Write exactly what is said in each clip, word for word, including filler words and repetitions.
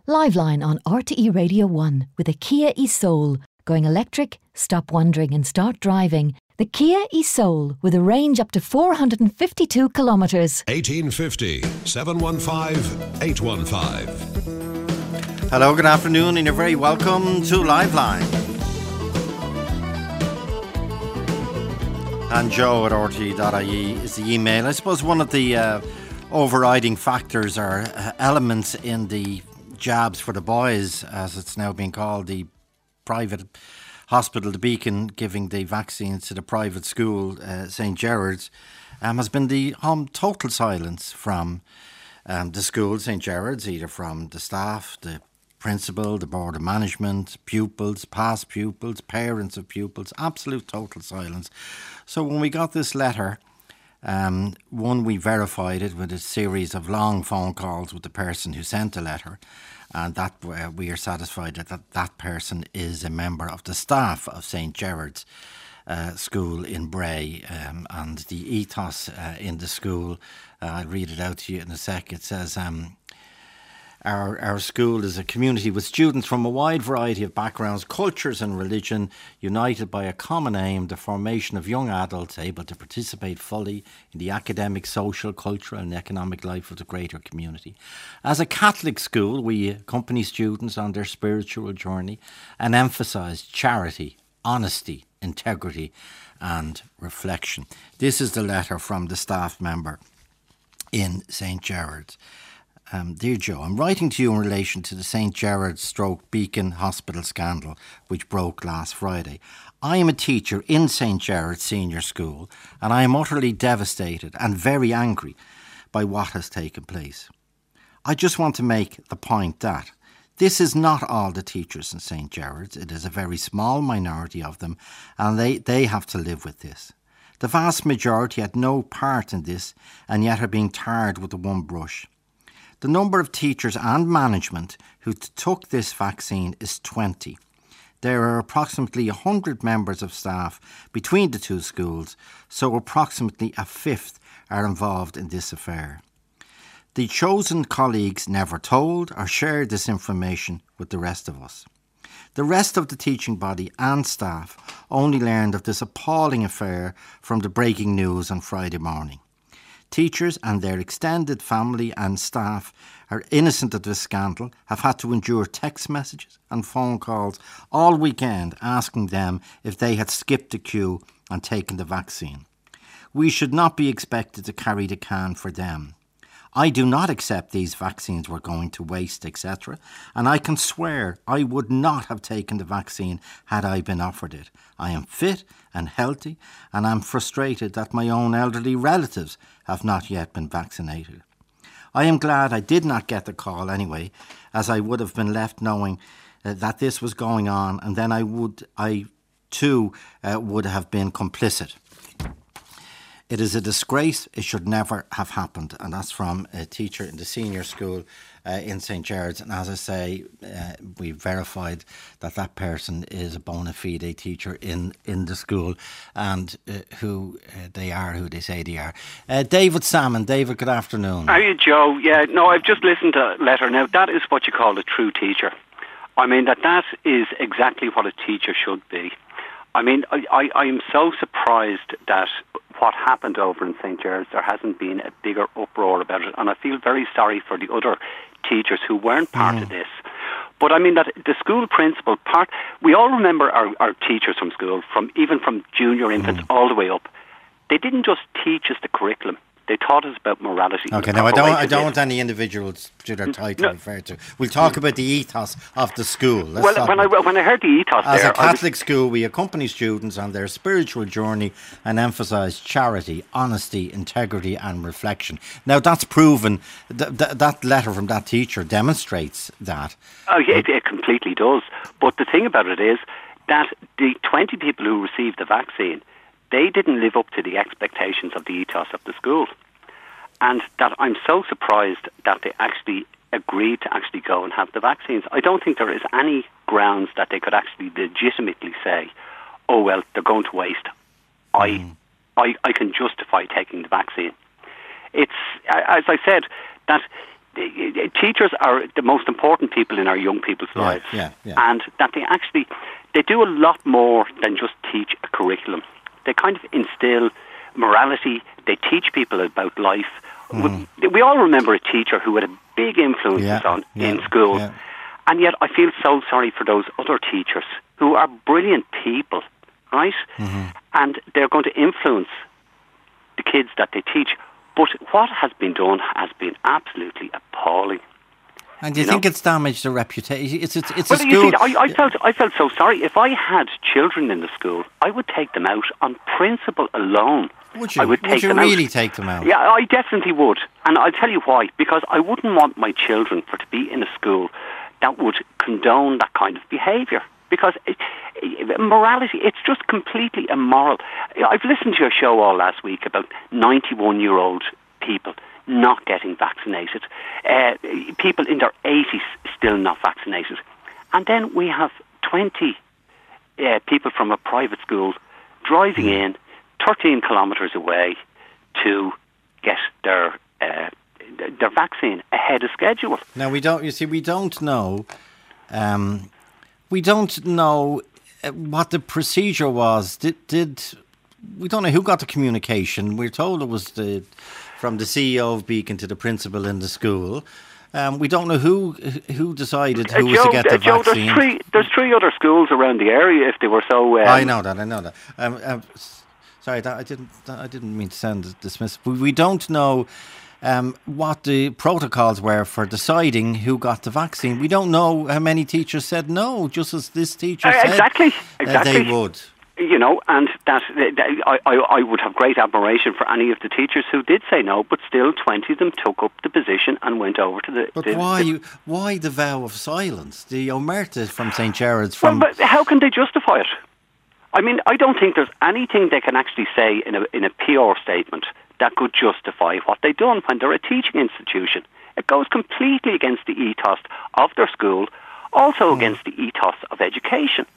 Liveline on R T E Radio one with a Kia e-Soul. Going electric? Stop wondering and start driving. The Kia e-Soul with a range up to four hundred fifty-two kilometres. eighteen fifty, seven one five, eight one five. Hello, good afternoon, and you're very welcome to Liveline. And Joe at R T E dot I E is the email. I suppose one of the uh, overriding factors or uh, elements in the jabs for the boys, as it's now being called, the private hospital, the Beacon, giving the vaccines to the private school, uh, Saint Gerard's, um, has been the um, total silence from um, the school, Saint Gerard's, either from the staff, the principal, the board of management, pupils, past pupils, parents of pupils, absolute total silence. So when we got this letter, um, one, we verified it with a series of long phone calls with the person who sent the letter, and that uh, we are satisfied that, that that person is a member of the staff of Saint Gerard's uh, School in Bray, um, and the ethos uh, in the school, uh, I'll read it out to you in a sec. It says, um, Our, our school is a community with students from a wide variety of backgrounds, cultures and religion, united by a common aim, the formation of young adults able to participate fully in the academic, social, cultural and economic life of the greater community. As a Catholic school, we accompany students on their spiritual journey and emphasise charity, honesty, integrity and reflection. This is the letter from the staff member in Saint Gerard's. Um, Dear Joe, I'm writing to you in relation to the Saint Gerard's stroke Beacon Hospital scandal, which broke last Friday. I am a teacher in Saint Gerard's Senior School, and I am utterly devastated and very angry by what has taken place. I just want to make the point that this is not all the teachers in Saint Gerard's. It is a very small minority of them, and they, they have to live with this. The vast majority had no part in this, and yet are being tarred with the one brush. The number of teachers and management who t- took this vaccine is twenty. There are approximately one hundred members of staff between the two schools, so approximately a fifth are involved in this affair. The chosen colleagues never told or shared this information with the rest of us. The rest of the teaching body and staff only learned of this appalling affair from the breaking news on Friday morning. Teachers and their extended family and staff are innocent of this scandal, have had to endure text messages and phone calls all weekend asking them if they had skipped the queue and taken the vaccine. We should not be expected to carry the can for them. I do not accept these vaccines were going to waste, et cetera, and I can swear I would not have taken the vaccine had I been offered it. I am fit and healthy, and I'm frustrated that my own elderly relatives have not yet been vaccinated. I am glad I did not get the call anyway, as I would have been left knowing uh, that this was going on, and then I would, I too, uh, would have been complicit. It is a disgrace. It should never have happened. And that's from a teacher in the senior school uh, in Saint Gerard's. And as I say, uh, we verified that that person is a bona fide teacher in, in the school and uh, who uh, they are, who they say they are. Uh, David Salmon. David, good afternoon. How are you, Joe? Yeah, no, I've just listened to a letter. Now, that is what you call a true teacher. I mean, that that is exactly what a teacher should be. I mean, I, I, I am so surprised that what happened over in Saint Gerard's, there hasn't been a bigger uproar about it. And I feel very sorry for the other teachers who weren't part mm. of this. But I mean, that the school principal part, we all remember our, our teachers from school, from even from junior infants mm. all the way up. They didn't just teach us the curriculum. They taught us about morality. Okay, now I don't, I don't want any individuals to their title no. referred to. We'll talk about the ethos of the school. Let's well, when I, when I heard the ethos As there, a Catholic was, school, we accompany students on their spiritual journey and emphasise charity, honesty, integrity and reflection. Now, that's proven, th- th- that letter from that teacher demonstrates that. Oh, yeah, it, it completely does. But the thing about it is that the twenty people who received the vaccine, they didn't live up to the expectations of the ethos of the school. And that I'm so surprised that they actually agreed to actually go and have the vaccines. I don't think there is any grounds that they could actually legitimately say, oh, well, they're going to waste. Mm. I, I, I can justify taking the vaccine. It's, as I said, that teachers are the most important people in our young people's Yeah, lives, yeah, yeah. and that they actually they do a lot more than just teach a curriculum. They kind of instill morality. They teach people about life. We, we all remember a teacher who had a big influence Yeah, on yeah, in school, yeah. and yet I feel so sorry for those other teachers who are brilliant people, right? And they're going to influence the kids that they teach. But what has been done has been absolutely appalling. And do you, You think know? it's damaged the reputation? It's it's, it's Well, a you school. see, I, I felt I felt so sorry. If I had children in the school, I would take them out on principle alone. Would you? I would Would take you them really out. take them out? Yeah, I definitely would, and I'll tell you why. Because I wouldn't want my children for to be in a school that would condone that kind of behaviour. Because it, it, morality, it's just completely immoral. I've listened to your show all last week about ninety-one-year-old people not getting vaccinated, uh, people in their eighties still not vaccinated. And then we have twenty uh, people from a private school driving in thirteen kilometres away to get their uh, their vaccine ahead of schedule. Now we don't. You see, we don't know. Um, we don't know uh, what the procedure was. Did did we don't know who got the communication? We're told it was the from the C E O of Beacon to the principal in the school. Um, we don't know who who decided who Uh, was Joe, to get the uh, Joe, vaccine. There's three, there's three other schools around the area if they were so... Um, I know that. I know that. Um, um, s- sorry, that, I didn't. That, I didn't mean to sound dismissive. We, we don't know um, what the protocols were for deciding who got the vaccine. We don't know how many teachers said no, just as this teacher Uh, said exactly, uh, exactly. they would. You know, and that, that I, I, I would have great admiration for any of the teachers who did say no, but still twenty of them took up the position and went over to the... But the, why? the You, why the vow of silence? The Omerta from Saint Gerard's well, from. but how can they justify it? I mean, I don't think there's anything they can actually say in a, in a P R statement that could justify what they've done when they're a teaching institution. It goes completely against the ethos of their school, also against the ethos of education.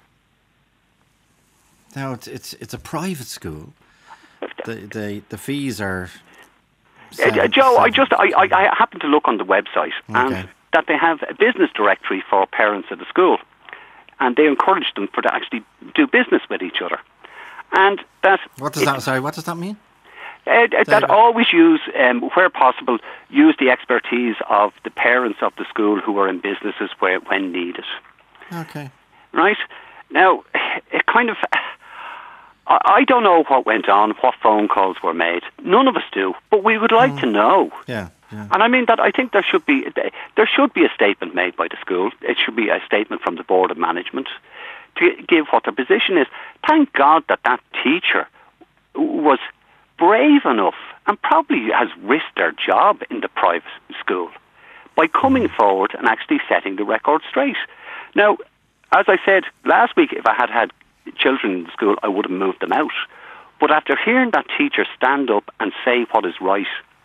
Now it's it's it's a private school. The the the fees are. Uh, seven- Joe, I seven- just I, I, I happened to look on the website Okay. and that they have a business directory for parents at the school, and they encourage them for to actually do business with each other, and that What does it- that? Sorry, what does that mean? Uh, uh, that David? always use, um, where possible, use the expertise of the parents of the school who are in businesses where when needed. Okay. Right? Now, it kind of... I, I don't know what went on, what phone calls were made. None of us do, but we would like to know. Yeah. Yeah. And I mean that I think there should be there should be a statement made by the school. It should be a statement from the board of management to give what their position is. Thank God that that teacher was brave enough and probably has risked their job in the private school by coming forward and actually setting the record straight. Now, as I said last week, if I had had children in the school, I would have moved them out. But after hearing that teacher stand up and say what is right,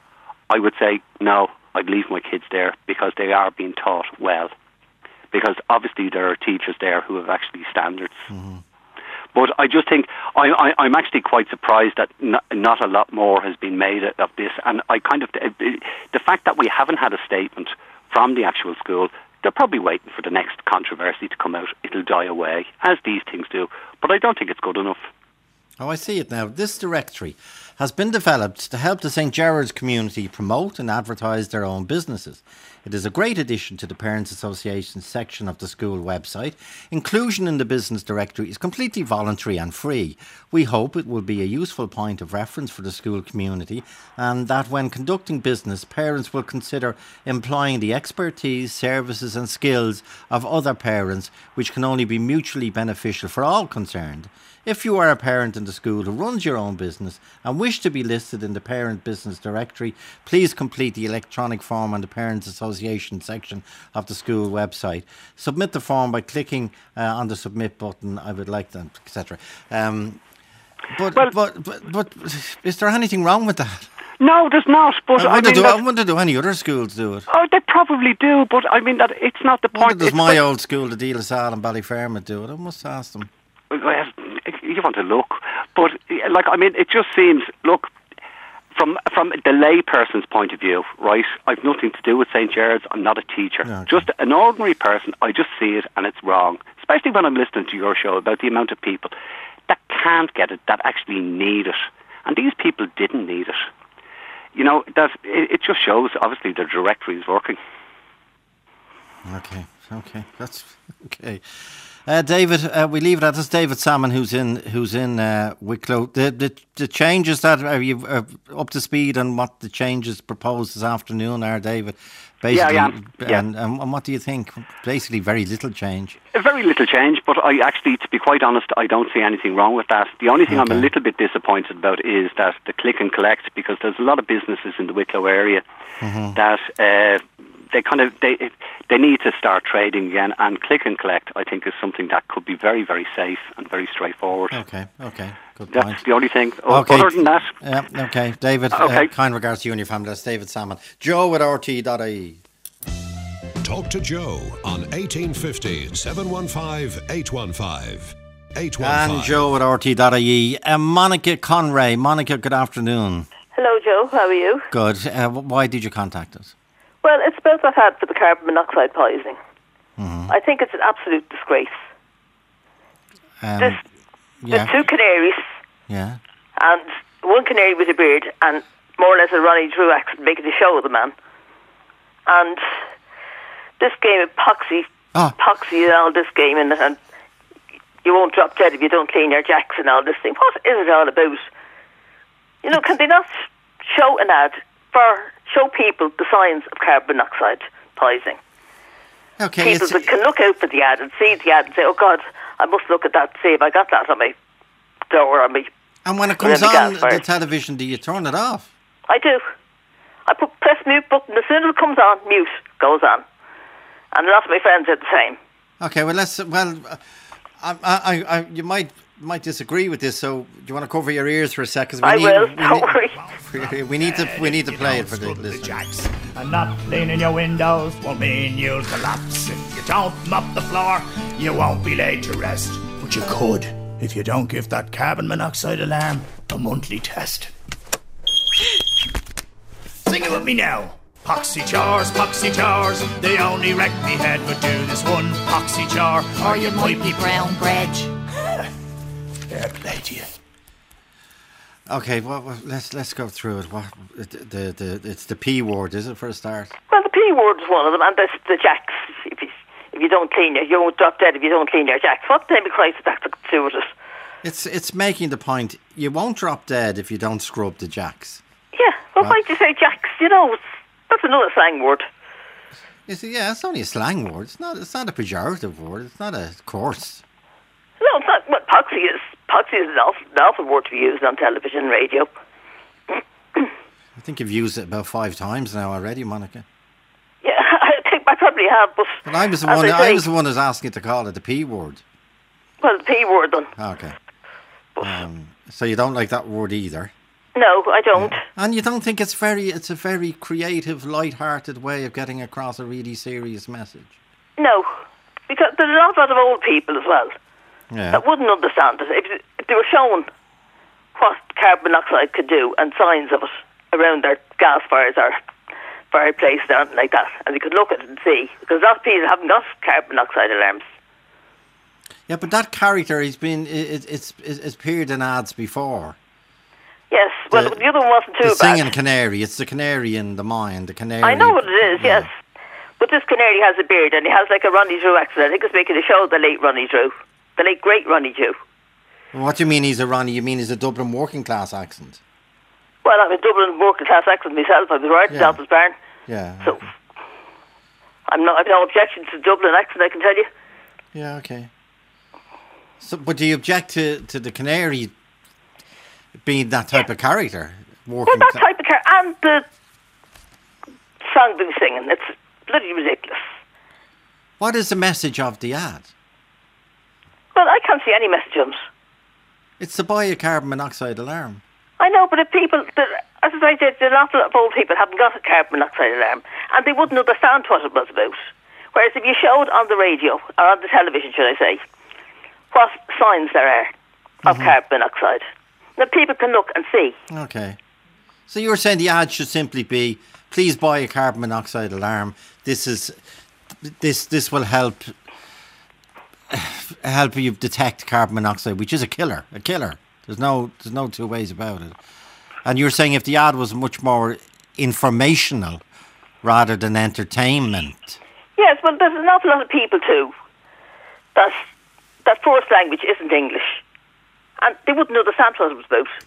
I would say, no, I'd leave my kids there because they are being taught well. Because obviously there are teachers there who have actually standards. Mm-hmm. But I just think, I, I, I'm actually quite surprised that not, not a lot more has been made of this. And I kind of, the fact that we haven't had a statement from the actual school, they're probably waiting for the next controversy to come out. It'll die away, as these things do. But I don't think it's good enough. Oh, I see it now. This directory has been developed to help the Saint Gerard's community promote and advertise their own businesses. It is a great addition to the Parents Association section of the school website. Inclusion in the business directory is completely voluntary and free. We hope it will be a useful point of reference for the school community, and that when conducting business, parents will consider employing the expertise, services and skills of other parents, which can only be mutually beneficial for all concerned. If you are a parent in the school who runs your own business and wish to be listed in the Parent Business Directory, please complete the electronic form on the Parents Association section of the school website. Submit the form by clicking uh, on the submit button. I would like that, et cetera. Um, but, Well- but, but, but is there anything wrong with that? No, there's not. But I I wonder, mean, do, I that- wonder do any other schools do it? oh, they probably do. But I mean that it's not the I wonder point. does It's my like- old school, the Deal of Sal and Ballyfermot, do it? I must ask them. Well, you want to look, but like I mean, it just seems. Look, from from the lay person's point of view, right? I've nothing to do with Saint Gerard's. I'm not a teacher. Okay. Just an ordinary person. I just see it and it's wrong. Especially when I'm listening to your show about the amount of people that can't get it, that actually need it, and these people didn't need it. You know, that it, it just shows. Obviously, the directory is working. Okay, okay, that's okay. Uh, David, uh, we leave it at this. David Salmon, who's in, who's in uh, Wicklow. The, the the changes that are you uh, up to speed on what the changes proposed this afternoon are, David? Basically, yeah, yeah, yeah. And, and what do you think? Basically, very little change. Very little change, but I actually, to be quite honest, I don't see anything wrong with that. The only thing okay. I'm a little bit disappointed about is that the click and collect, because there's a lot of businesses in the Wicklow area mm-hmm. that. Uh, They kind of they they need to start trading again, and click and collect I think is something that could be very very safe and very straightforward. Okay, okay, good That's point. the only thing. Okay. Other than that, yeah, okay, David. Okay. Uh, kind regards to you and your family. That's David Salmon. Joe at R T dot I E. Talk to Joe on eighteen fifty, seven one five, eight one five. eight one five. And Joe at R T dot I E. Uh, Monica Conray. Monica, good afternoon. Hello, Joe. How are you? Good. Uh, why did you contact us? Well, it's about what I've had for the carbon monoxide poisoning. Mm-hmm. I think it's an absolute disgrace. Um, There's, yeah. there's two canaries, Yeah. and one canary with a beard, and more or less a Ronnie Drew accent making a show of the man. And this game of poxy, Oh. poxy and all this game, and, and you won't drop dead if you don't clean your jacks and all this thing. What is it all about? You know, can they not show an ad for show people the signs of carbon monoxide poisoning? Okay. People that can look out for the ad and see the ad and say, "Oh God, I must look at that. See if I got that on my door or me." And when it comes on the television, do you turn it off? I do. I put press mute button. As soon as it comes on, mute goes on. And a lot of my friends are the same. Okay, well, let's. Well, I, I, I, you might might disagree with this. So, do you want to cover your ears for a second? I need, will. We Don't need, worry. We need to. We need to play it for the listeners. And not cleaning your windows won't mean you'll collapse. If you don't mop the floor, you won't be laid to rest. But you could if you don't give that carbon monoxide alarm a monthly test. Sing it with me now. Poxy jars, poxy jars, they only wreck me head, but do this one poxy jar, or you might be brown bread. Fair play to you. Okay, well, well, let's let's go through it. What the, the the it's the P word, is it, for a start? Well, the P word is one of them, and there's the jacks. If you, if you don't clean your, you won't drop dead if you don't clean your jacks. What the name of Christ is that to do with it? It's it's making the point. You won't drop dead if you don't scrub the jacks. Yeah, well, Well- why do you say jacks? You know, it's, that's another slang word. You see, yeah, it's only a slang word. It's not. It's not a pejorative word. It's not a coarse. No, it's not what poxy is. Poxy is an awful, an awful word to be used on television and radio. I think you've used it about five times now already, Monica. Yeah, I think I probably have, but... But I was the as one. I, I say, was the one who's asking you to call it the P word. Well, the P word then. Okay. Um, so you don't like that word either. No, I don't. And you don't think it's very, it's a very creative, light-hearted way of getting across a really serious message? No, because there's an awful lot of old people as well Yeah. that wouldn't understand it. If, if they were shown what carbon monoxide could do and signs of it around their gas fires or fireplace or anything like that, and they could look at it and see, because a lot of people haven't got carbon monoxide alarms. Yeah, but that character, he's been, it, it's, it's appeared in ads before. Yes, well, The- the, other one wasn't too The bad. singing canary. It's the canary in the mine. The canary. I know what it is, Yeah. yes. But this canary has a beard and he has like a Ronnie Drew accent. I think it's making a show of the late Ronnie Drew. The late great Ronnie Drew. What do you mean he's a Ronnie? You mean he's a Dublin working class accent? Well, I'm a Dublin working class accent myself. I was right in Yeah. Delta's Barn. Yeah. So, okay. I'm not, I've no objection to the Dublin accent, I can tell you. Yeah, okay. So, but do you object to, to the canary being that type of character? Well, Working that cla- type of car and the song they were singing, it's bloody ridiculous. What is the message of the ad? Well, I can't see any message on it. It's to buy a carbon monoxide alarm. I know, but if people, there- as I said, there's an awful lot of old people haven't got a carbon monoxide alarm, and they wouldn't understand what it was about. Whereas if you showed on the radio, or on the television, should I say, what signs there are of Mm-hmm. carbon monoxide, then people can look and see. Okay. So you're saying the ad should simply be, please buy a carbon monoxide alarm. This is this this will help help you detect carbon monoxide, which is a killer, a killer. There's no there's no two ways about it. And you're saying if the ad was much more informational rather than entertainment. Yes, well, there's an awful lot of people too that that first language isn't English, and they wouldn't understand what it was about.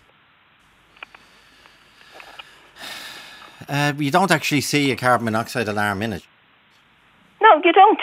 Uh, you don't actually see a carbon monoxide alarm in it. No, you don't.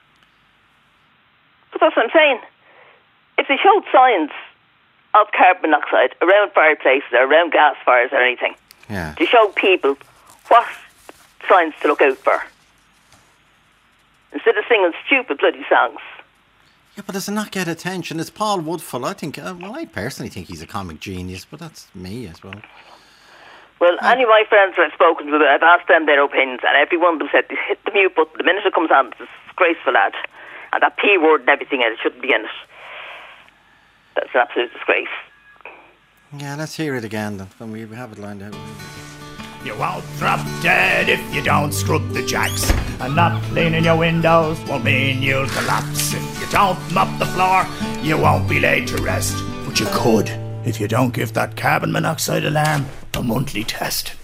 But that's what I'm saying. If they showed signs of carbon monoxide around fireplaces or around gas fires or anything, yeah. to show people what signs to look out for, instead of singing stupid bloody songs. Yeah, but does it not get attention? It's Paul Woodfull. I think, uh, well, I personally think he's a comic genius, but that's me as well. Well, any of my friends that I've spoken to, I've asked them their opinions, and every one of them said, hit the mute button the minute it comes on. It's a disgraceful ad. And that P word and everything, and it shouldn't be in it. That's an absolute disgrace. Yeah, let's hear it again then, when we have it lined out. You won't drop dead if you don't scrub the jacks. And not cleaning your windows won't mean you'll collapse. If you don't mop the floor, you won't be laid to rest. But you could if you don't give that carbon monoxide alarm a monthly test.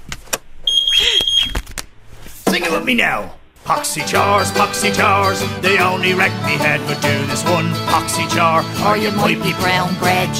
Sing it with me now. Poxy jars, poxy jars, they only wreck me head, but do this one poxy jar, or you might be brown bread.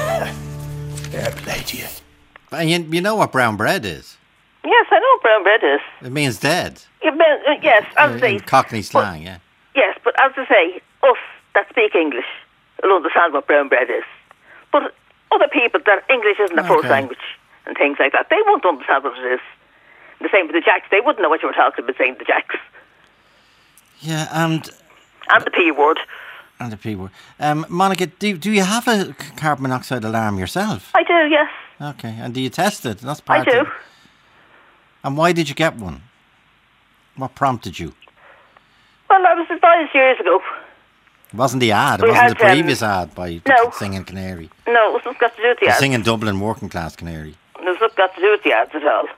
Fair play to you. And you, you know what brown bread is? Yes, I know what brown bread is. It means dead. You mean, uh, yes, as I say. In Cockney slang, but, yeah. Yes, but as I say, us that speak English will understand what brown bread is. But other people that English isn't their Okay. first language and things like that, they won't understand what it is. The same with the jacks. They wouldn't know what you were talking about saying the jacks. Yeah, and... And the P word. And the P word. Um, Monica, do, do you have a carbon monoxide alarm yourself? I do, yes. Okay, and do you test it? That's part I do. Of it. And why did you get one? What prompted you? Well, I was advised years ago. It wasn't the ad, it We wasn't had, the previous um, ad by no. Singing Canary. No, it wasn't got to do with the The ads. Singing Dublin Working Class Canary. It wasn't got to do with the ads at all.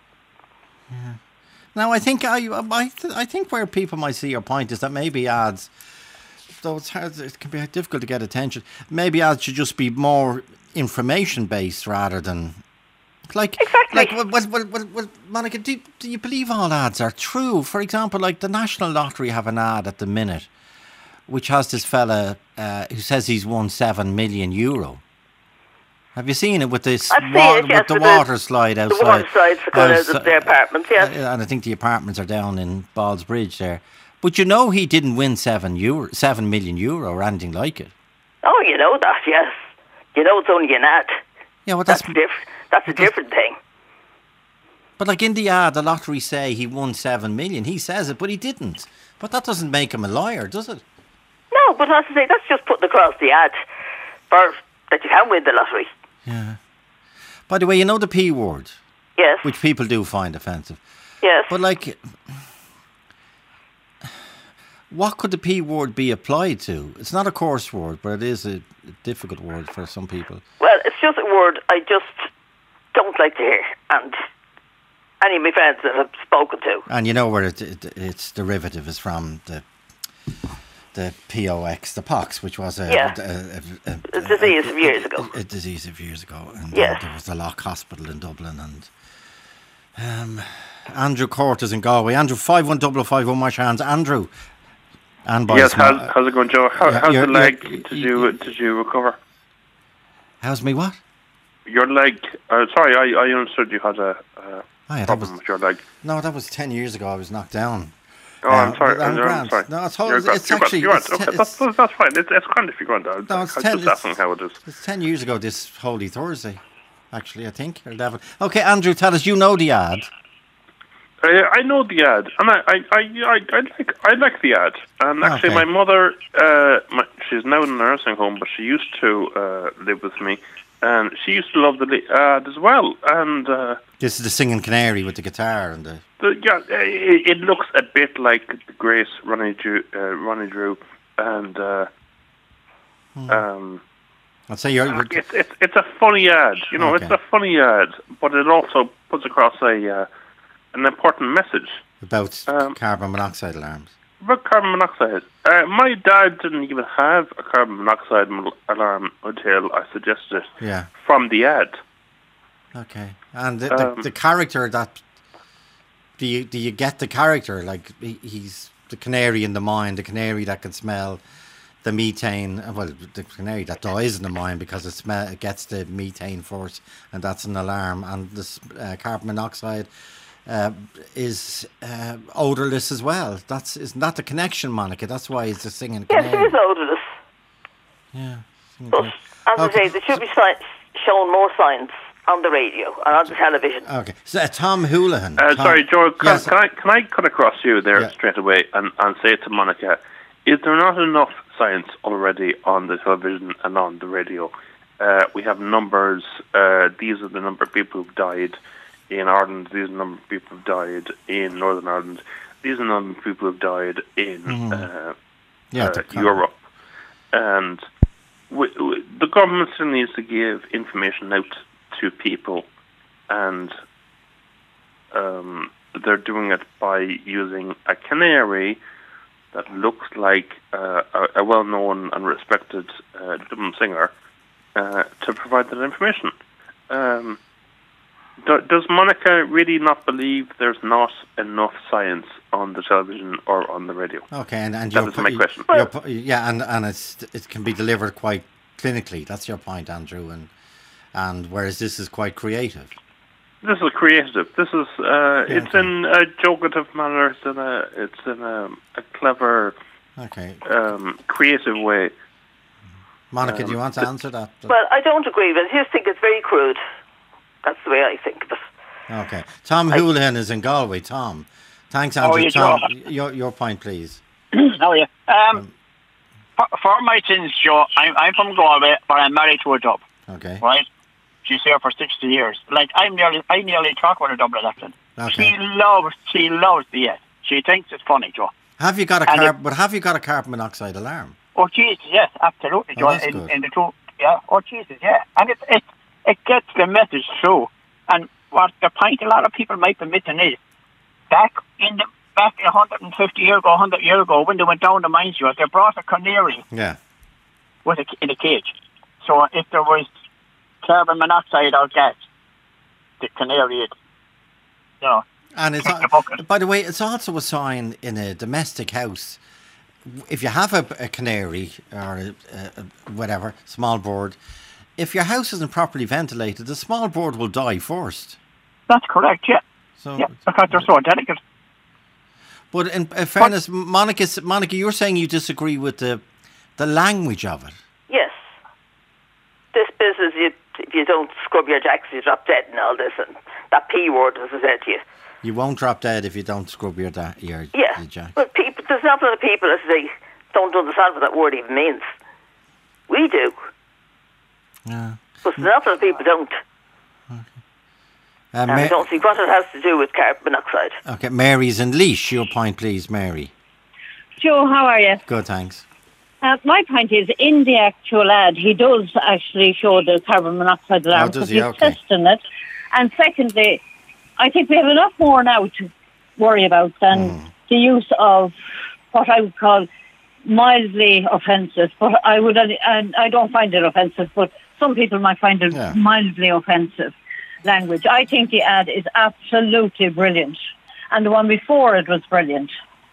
Now, I think I, I, I think where people might see your point is that maybe ads, though it's hard, it can be difficult to get attention. Maybe ads should just be more information based rather than like Exactly. like well, well, well, well, well, Monica, do, do you believe all ads are true? For example, like the National Lottery have an ad at the minute, which has this fella uh, who says he's won seven million euro. Have you seen it with this I've seen wa- it, yes, with the with water slide outside? The water slides that go out outside- of their apartments, yes. uh, and I think the apartments are down in Ballsbridge there. But you know he didn't win seven euro, seven million euro or anything like it. Oh, you know that, yes. You know it's only an ad. Yeah, well, That's that's, diff- That's a different thing. but like in the ad, the lottery say he won seven million. He says it, but he didn't. But that doesn't make him a liar, does it? No, but as I say, that's just putting across the ad for that you can win the lottery. Yeah. By the way, you know the P word, Yes. which people do find offensive. Yes. But like, what could the P word be applied to? It's not a coarse word, but it is a difficult word for some people. Well, it's just a word I just don't like to hear. And any of my friends that I've spoken to. And you know where it, it, its derivative is from, the the P O X, the pox, which was a, Yeah. a, a, A disease of years ago. A, a disease of years ago. And Yes. uh, there was the Lock Hospital in Dublin. And um, Andrew Court is in Galway. Andrew, five one double five one, wash your hands. Andrew. And boys, Yes, how's, how's it going, Joe? How, Yeah, how's you're- the leg? you're- Did you did you recover? How's me what? Your leg? Uh, sorry, I, I understood you had a, a Oh, yeah, that problem was, with your leg. no, that was ten years ago. I was knocked down. Oh, I'm Uh, sorry. but I'm I'm, grand. sorry. No, it's, whole, You're it's, grand, it's you're grand, actually... you're grand. it's Okay, ten- that's, it's- that's fine. It's, it's grand if you're grand. I, No, it's I'm ten, just asking it's- how it is. It's ten years ago this Holy Thursday, actually, I think. Or eleven. Okay, Andrew, tell us, you know the ad. Uh, I know the ad, and I, I, I, I, I like, I like the ad. And actually, Okay. my mother, uh, my, she's now in a nursing home, but she used to uh, live with me, and she used to love the li- ad as well. And uh, This is the Singing Canary with the guitar and the... the, yeah, it, it looks a bit like Grace, Ronnie Drew, uh, Ronnie Drew, and uh, um, I'll say you're. you're It's, it's it's a funny ad, you know. Okay. It's a funny ad, but it also puts across a uh, an important message about Um, carbon monoxide alarms. about carbon monoxide. Uh, my dad didn't even have a carbon monoxide m- alarm until I suggested it Yeah. from the ad. Okay. And the, the, Um, the character that do you do you get the character like he, he's the canary in the mine, the canary that can smell the methane. uh, Well, the canary that dies in the mine because it smell it gets the methane first, and that's an alarm. And this uh, carbon monoxide uh, is uh, odorless as well. That's isn't that the connection, Monica? That's why it's a singing Yes, canary. it is odorless. Yeah. singing But, canary. as I Okay. say, there should be si- shown more science on the radio and on the television. Okay. So uh, Tom Houlihan. Uh, Tom- sorry, Joe. Can, Yes. can I can I cut across you there Yeah. straight away and, and say to Monica, is there not enough science already on the television and on the radio? Uh, we have numbers. Uh, these are the number of people who've died in Ireland. These are the number of people who've died in Northern Ireland. These are the number of people who've died in uh, Yeah, uh, the con- Europe. And w- w- the government still needs to give information out to people, and um, they're doing it by using a canary that looks like uh, a, a well-known and respected uh, Dublin singer uh, to provide that information. Um, do, does Monica really not believe there's not enough science on the television or on the radio? Okay, and, and That your was my po- question. your po- yeah, and and it's it can be delivered quite clinically. That's your point, Andrew. And and whereas this is quite creative. This is creative. This is uh, Yeah, it's okay. in a jokative manner. It's in a it's in a, a clever, Okay, um, creative way. Monica, do you um, want to answer that? Well, I don't agree with it. I just think it's very crude. That's the way I think of it. Okay, Tom Houlihan is in Galway. Tom, thanks, How are Andrew. you, Tom, Joe? your your point, please. How are you? Um, for, for my sins, Joe, I'm, I'm from Galway, but I'm married to a Dub, Okay, right? She's here for sixty years. Like, I'm nearly, I nearly talk with a Dublin accent. Okay. She loves, she loves the yes. She thinks it's funny, Joe. have you got a And car- it- but have you got a carbon monoxide alarm? Oh, Jesus, yes, absolutely, Oh, Joe. that's in, good. in the two, yeah. Oh, Jesus, yeah. And it, it, it gets the message through. And what the point a lot of people might be missing is, back in the back one hundred fifty years ago, one hundred years ago, when they went down the mines, Joe, they brought a canary Yeah. with a, in a cage. So if there was carbon monoxide or gas, the canary, would, you know, And it's Kick the bucket. by the way, it's also a sign in a domestic house. If you have a, a canary or a, a, a whatever small bird, if your house isn't properly ventilated, the small bird will die first. that's correct, yeah. So, Yeah, because they're so delicate. but in, in fairness, Monica, Monica, you're saying you disagree with the the language of it. Yes. This business, you, if you don't scrub your jacks, you drop dead and all this, and that P word, as I said to you. You won't drop dead if you don't scrub your da- your, Yeah. your jack. But people, there's an awful lot of people that say, don't understand what that word even means. We do. Yeah. But an awful lot of people don't. Uh, And I Ma- don't see what it has to do with carbon monoxide. okay, Mary's in Leash. Your point, please, Mary. Joe, how are you? Good, thanks. Uh, my point is, in the actual ad, he does actually show the carbon monoxide alarm Oh, does because he? he's Okay. testing it. And secondly, I think we have enough more now to worry about than Hmm. the use of what I would call mildly offensive. But I would, and I don't find it offensive, but some people might find it Yeah. mildly offensive language. I think the ad is absolutely brilliant, and the one before it was brilliant.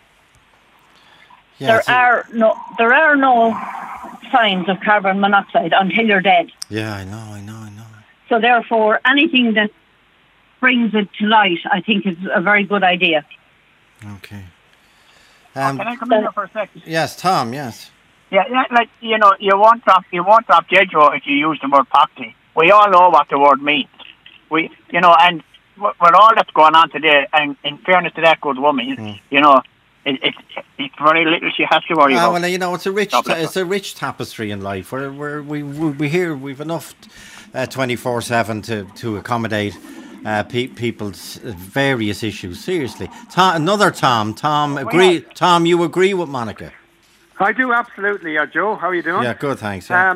Yeah, There so- are no there are no signs of carbon monoxide until you're dead. Yeah, I know, I know, I know. So therefore, anything that brings it to light, I think, is a very good idea. Okay. Um, Can I come in here for a second? yes, Tom. Yes. Yeah, yeah, like, you know, you won't drop, you won't drop dead, Joe, if you use the word poxy. We all know what the word means. We, you know, and with with all that's going on today, and in fairness to that good woman, you know, it, it, it's very little she has to worry Ah, about. well, you know, it's a rich, God bless it's a rich tapestry in life. Where where we we, we hear we've enough twenty four seven to to accommodate uh, pe- people's various issues. Seriously, Tom, another Tom. Tom agree. Tom, you agree with Monica? I do absolutely, uh, Joe. How are you doing? Yeah, good. Thanks. Yeah. Um,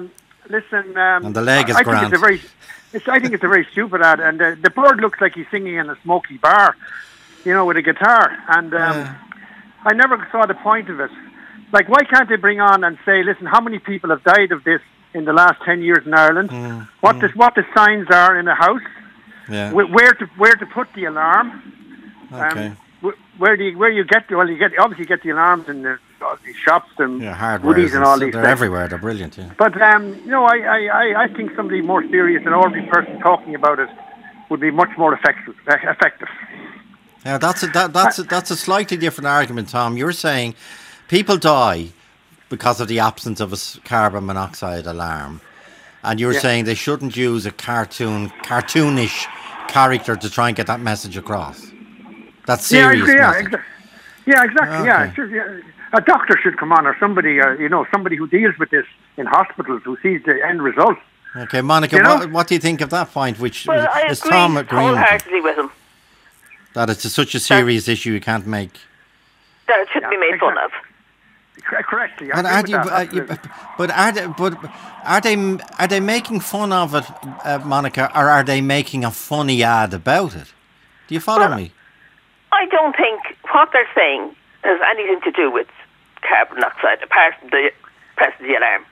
listen. Um, and the leg is I grand. think it's a very, it's, I think it's a very stupid ad, and uh, the bird looks like he's singing in a smoky bar, you know, with a guitar. And um, Yeah. I never saw the point of it. Like, why can't they bring on and say, listen, how many people have died of this in the last ten years in Ireland? Mm, what mm. the what the signs are in a house? Yeah. Wh- where to where to put the alarm? Okay. Um, wh- where do you where you get the, well you get obviously get the alarms in the, all these shops and Yeah, hardware. Woodies and all so these they're things. everywhere. They're brilliant. Yeah. But um, you know, I, I, I, I think somebody more serious, an ordinary person talking about it, would be much more effective. Effective. Yeah, that's a, that, that's a, that's a slightly different argument, Tom. You're saying people die because of the absence of a s- carbon monoxide alarm, and you're Yeah. saying they shouldn't use a cartoon, cartoonish character to try and get that message across. That's Yeah, I serious. agree, yeah, message. exa- yeah, exactly. Yeah, Okay. it should, yeah, a doctor should come on, or somebody, uh, you know, somebody who deals with this in hospitals, who sees the end result. Okay, Monica, You know? what, what do you think of that point? Which Well, I is agree Tom agreeing with you? wholeheartedly with him. That it's a, such a serious issue you can't make. That it shouldn't be made fun of. Cor- Correctly, I And agree are with you, that, uh, you, absolutely. but are they, but are they are they making fun of it, uh, Monica, or are they making a funny ad about it? Do you follow Well, me? I don't think what they're saying has anything to do with carbon monoxide, apart from the pressing the alarm.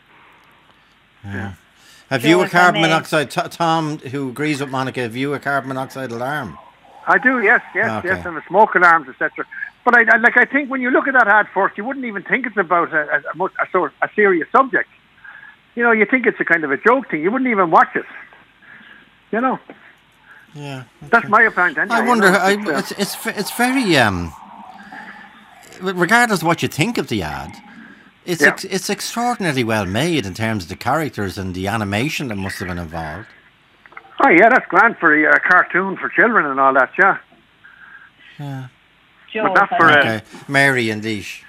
Yeah. Have Joe, you a if I carbon may. monoxide? T- Tom, who agrees with Monica, have you a carbon monoxide alarm? I do, yes, yes, Okay. yes, and the smoke alarms, et cetera. But I, I, like, I think when you look at that ad first, you wouldn't even think it's about a, a, a, much- a, sort a serious subject. You know, you think it's a kind of a joke thing. You wouldn't even watch it. You know, Yeah. that's my opinion. Anyway, I you wonder. know, I, it's, uh, it's it's ve- it's very um. Regardless of what you think of the ad, it's Yeah. ex- it's extraordinarily well made in terms of the characters and the animation that must have been involved. oh yeah, that's grand for a, a cartoon for children and all that. Yeah. Yeah. Joe, But that's if I for, may. uh, Okay, Mary and Leash.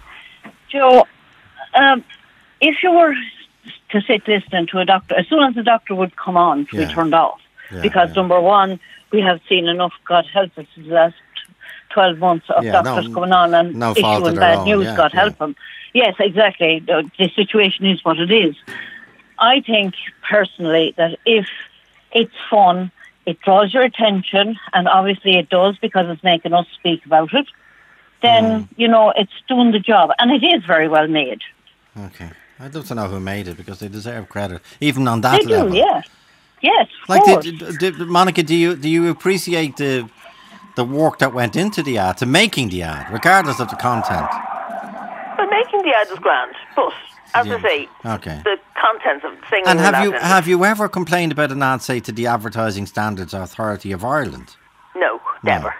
Joe, um, if you were to sit listening to a doctor, as soon as the doctor would come on, we Yeah. turned off. Yeah, because yeah. number one, we have seen enough, God help us, the last twelve months of Yeah, doctors no- coming on and no fault of issuing their bad own, news, yeah, God yeah. help them. Yes, exactly. The, the situation is what it is. I think personally that if it's fun, it draws your attention, and obviously it does because it's making us speak about it, then, Mm. you know, it's doing the job. And it is very well made. Okay, I'd love to know who made it because they deserve credit, even on that They do, level. yeah. Yes, of Like, course. did, did, Monica, do you do you appreciate the the work that went into the ad, to making the ad, regardless of the content? But making the ad is grand, but as Yeah. I say, Okay. the contents of singing And have that you in it- have you ever complained about an ad, say, to the Advertising Standards Authority of Ireland? No, never.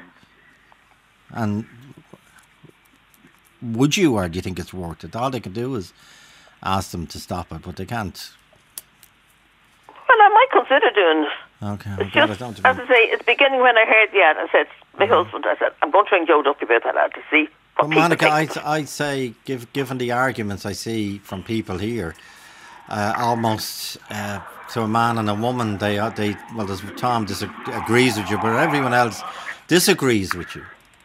And would you, or do you think it's worth it? All they can do is ask them to stop it, but they can't. Well, I might consider doing it. Okay, It's well, just, I don't as I say, at the beginning when I heard the ad, I said, my Uh-huh. husband, I said, I'm going to ring Joe Ducky about that ad to see what But people Monica, think. I I say, give, given the arguments I see from people here, uh, almost uh, to a man and a woman, they are they well, there's, Tom disagrees with you, but everyone else disagrees with you.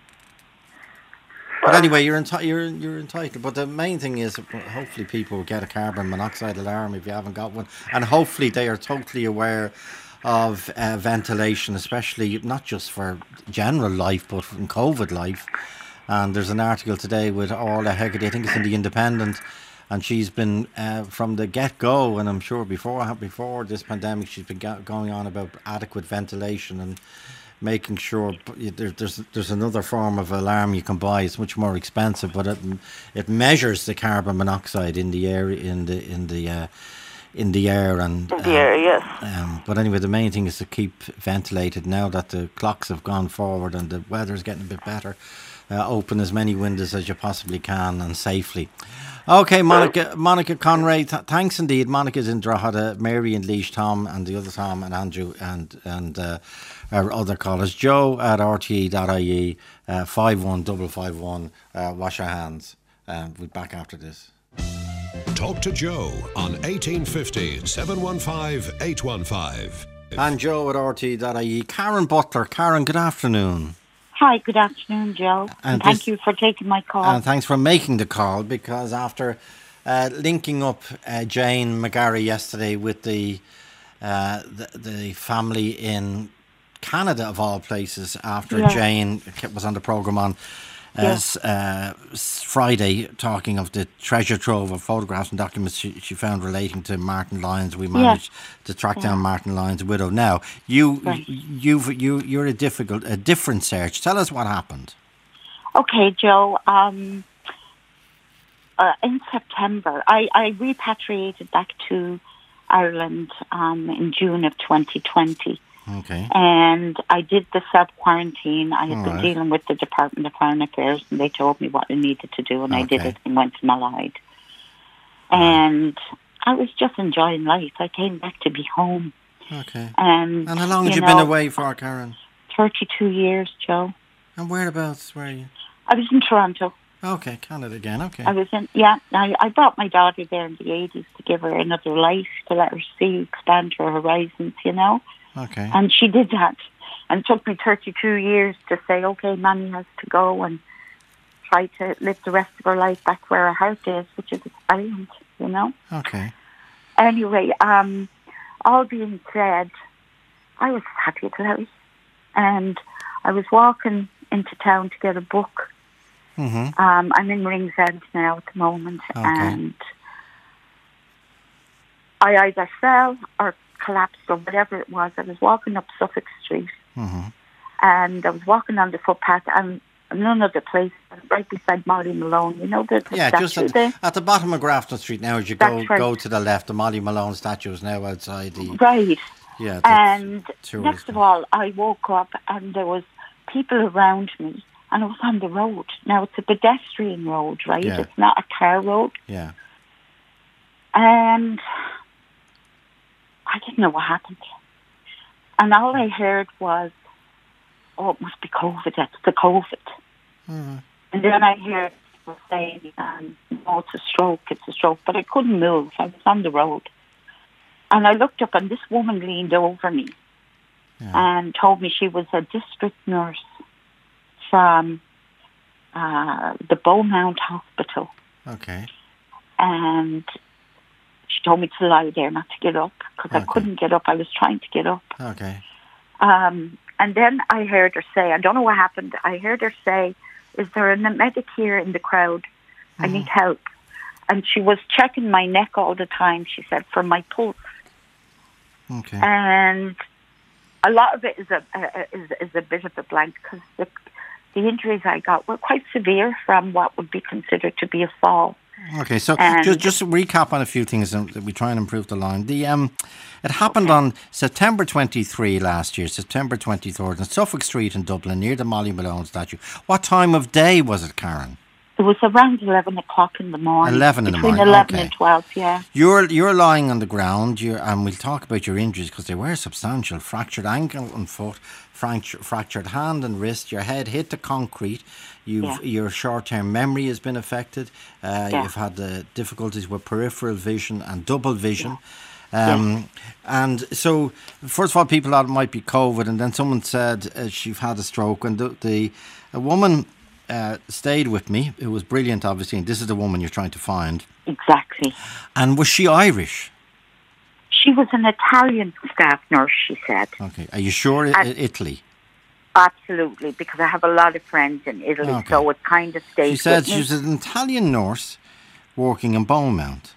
But anyway, you're enti- you're you're entitled. But the main thing is, hopefully, people will get a carbon monoxide alarm if you haven't got one, and hopefully they are totally aware of uh, ventilation, especially not just for general life, but in COVID life. And there's an article today with Orla Hegarty, I think it's in the Independent, and she's been uh, from the get-go, and I'm sure before before this pandemic, she's been go- going on about adequate ventilation and making sure there, there's there's another form of alarm you can buy. It's much more expensive, but it it measures the carbon monoxide in the air in the in the uh, in the air and In the air, yes. Um, but anyway, the main thing is to keep ventilated now that the clocks have gone forward and the weather's getting a bit better. Uh, open as many windows as you possibly can and safely. Okay, Monica, Monica Conray, th- thanks indeed. Monica's in Drogheda, Mary and Leash, Tom and the other Tom and Andrew and and uh, our other callers. Joe at r t e dot i e, uh, five one five five one, uh, wash your hands. Uh, we'll be back after this. Talk to Joe on eighteen fifty, seven one five, eight one five. And Joe at r t e dot i e. Karen Butler. Karen, good afternoon. Hi, good afternoon, Joe. And And thank this- you for taking my call. And thanks for making the call, because after uh, linking up uh, Jane McGarry yesterday with the, uh, the the family in Canada, of all places, after Yeah. Jane was on the programme on as uh, Friday, talking of the treasure trove of photographs and documents she, she found relating to Martin Lyons. We managed to track Yeah. down Martin Lyons' widow. Now, you Right. you've you you're a difficult a different search. Tell us what happened. Okay, Joe. Um, uh, in September, I, I repatriated back to Ireland um, in June of twenty twenty. Okay. And I did the self-quarantine. I had All been right. dealing with the Department of Foreign Affairs, and they told me what I needed to do, and I did Okay. it and went to Malahide. And I was just enjoying life. I came back to be home. Okay. And, And how long had you, you been know, away for, Karen? thirty-two years, Joe. And whereabouts were you? I was in Toronto. Okay, Canada again. Okay. I was in, yeah, I, I brought my daughter there in the eighties to give her another life, to let her see, expand her horizons, you know. Okay. And she did that. And it took me thirty-two years to say, okay, Mammy has to go and try to live the rest of her life back where her heart is, which is brilliant, you know. Okay. Anyway, um, all being said, I was fabulous. And I was walking into town to get a book. Mm-hmm. Um, I'm in Ringsend now at the moment. Okay. And I either fell or collapsed or whatever it was. I was walking up Suffolk Street. Mm-hmm. And I was walking on the footpath, and none of the place, right beside Molly Malone. You know the, the Yeah, statue just at, there? at the bottom of Grafton Street now, as you go That's right. go to the left, the Molly Malone statue is now outside the. Right. Yeah. the And tourist- next of all, I woke up and there was people around me, and it was on the road. Now, it's a pedestrian road, right? Yeah. It's not a car road. Yeah. And I didn't know what happened. And all I heard was, oh, it must be COVID. That's the COVID. Mm-hmm. And then I heard people saying, um, no, it's a stroke, it's a stroke. But I couldn't move. I was on the road. And I looked up, and this woman leaned over me and told me she was a district nurse from uh, the Beaumont Hospital. Okay. And she told me to lie there, not to get up, because Okay. I couldn't get up. I was trying to get up. Okay. Um, and then I heard her say, I don't know what happened, I heard her say, is there a medic here in the crowd? I need help. And she was checking my neck all the time, she said, for my pulse. Okay. And a lot of it is a, a is, is a bit of a blank, because the, the injuries I got were quite severe from what would be considered to be a fall. Okay, so And- just just to recap on a few things and that we try and improve the line. The um, it happened on September twenty-third last year, September twenty-third, on Suffolk Street in Dublin, near the Molly Malone statue. What time of day was it, Karen? It was around eleven o'clock in the morning. Eleven in the Between morning, eleven okay. and twelve, yeah. You're you're lying on the ground, you're, and we'll talk about your injuries because they were substantial. Fractured ankle and foot, fracture, fractured hand and wrist. Your head hit the concrete. You've Yeah. your short-term memory has been affected. Uh, Yeah. You've had the difficulties with peripheral vision and double vision. Um, And so, first of all, people thought it might be COVID, and then someone said uh, she've had a stroke, and the, the a woman uh, stayed with me. It was brilliant, obviously, and this is the woman you're trying to find. Exactly. And was she Irish? She was an Italian staff nurse, she said. Okay. Are you sure I- And- Italy? Absolutely, because I have a lot of friends in Italy, Okay. so it kind of stays She said with me. she was an Italian nurse working in Beaumont.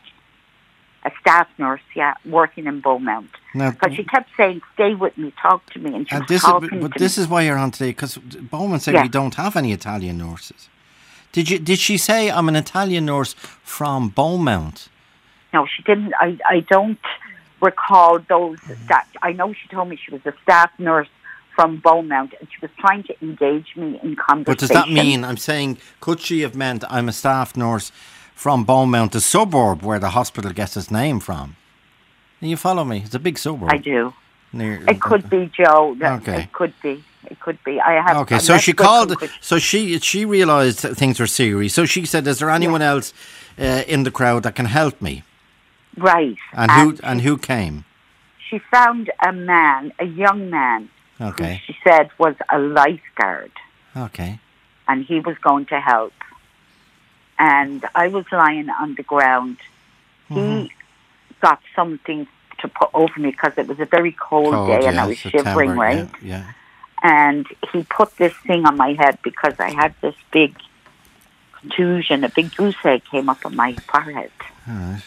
A staff nurse, yeah, working in Beaumont. Now, Because she kept saying, stay with me, talk to me, and she and was this is, talking but to this me. is why you're on today, because Beaumont said Yeah. we don't have any Italian nurses. Did you? Did she say I'm an Italian nurse from Beaumont? No, she didn't. I, I don't recall those. That I know she told me she was a staff nurse from Beaumont, and she was trying to engage me in conversation. But does that mean, I'm saying, could she have meant I'm a staff nurse from Beaumont, the suburb where the hospital gets its name from? You follow me? It's a big suburb. I do. Near, It could be, Joe. That- Okay. It could be. It could be. I have. Okay, a so she medical called. conclusion. So she she realised that things were serious. So she said, "Is there anyone else uh, in the crowd that can help me?" Right. And who and who came? She found a man, a young man, Okay, who she said was a lifeguard, okay, and he was going to help. and I was lying on the ground. Mm-hmm. He got something to put over me because it was a very cold, Cold, day and yeah, I was September, shivering, right? Yeah, yeah. And he put this thing on my head because I had this big contusion, a big goose egg came up on my forehead. All right.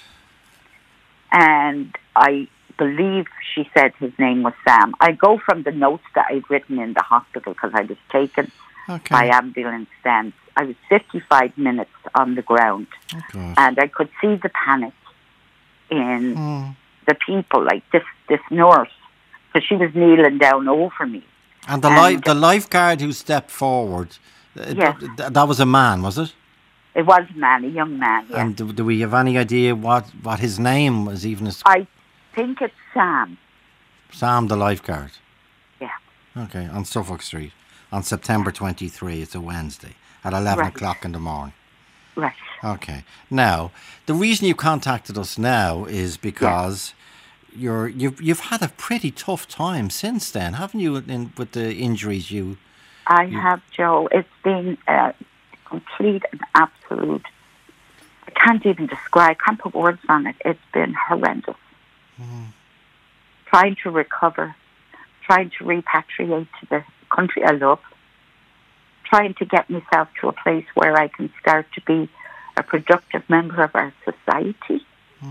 And I believe she said his name was Sam. I go from the notes that I'd written in the hospital because I was taken Okay. by ambulance then. I was fifty-five minutes on the ground, Oh, God. and I could see the panic in Mm. the people, like this this nurse, because she was kneeling down over me. And the And- life, the lifeguard who stepped forward, uh, Yes. th- th- that was a man, was it? It was a man, a young man, yes. And do, do we have any idea what, what his name was? Even as I think it's Sam. Sam, the lifeguard. Yeah. Okay, on Suffolk Street on September twenty-third. It's a Wednesday at eleven Right. o'clock in the morning. Right. Okay. Now, the reason you contacted us now is because you're you've you've had a pretty tough time since then, haven't you? In, with the injuries you. I You- have, Joe. It's been a complete and absolute. I can't even describe. I can't put words on it. It's been horrendous. Trying to recover, trying to repatriate to the country I love, trying to get myself to a place where I can start to be a productive member of our society.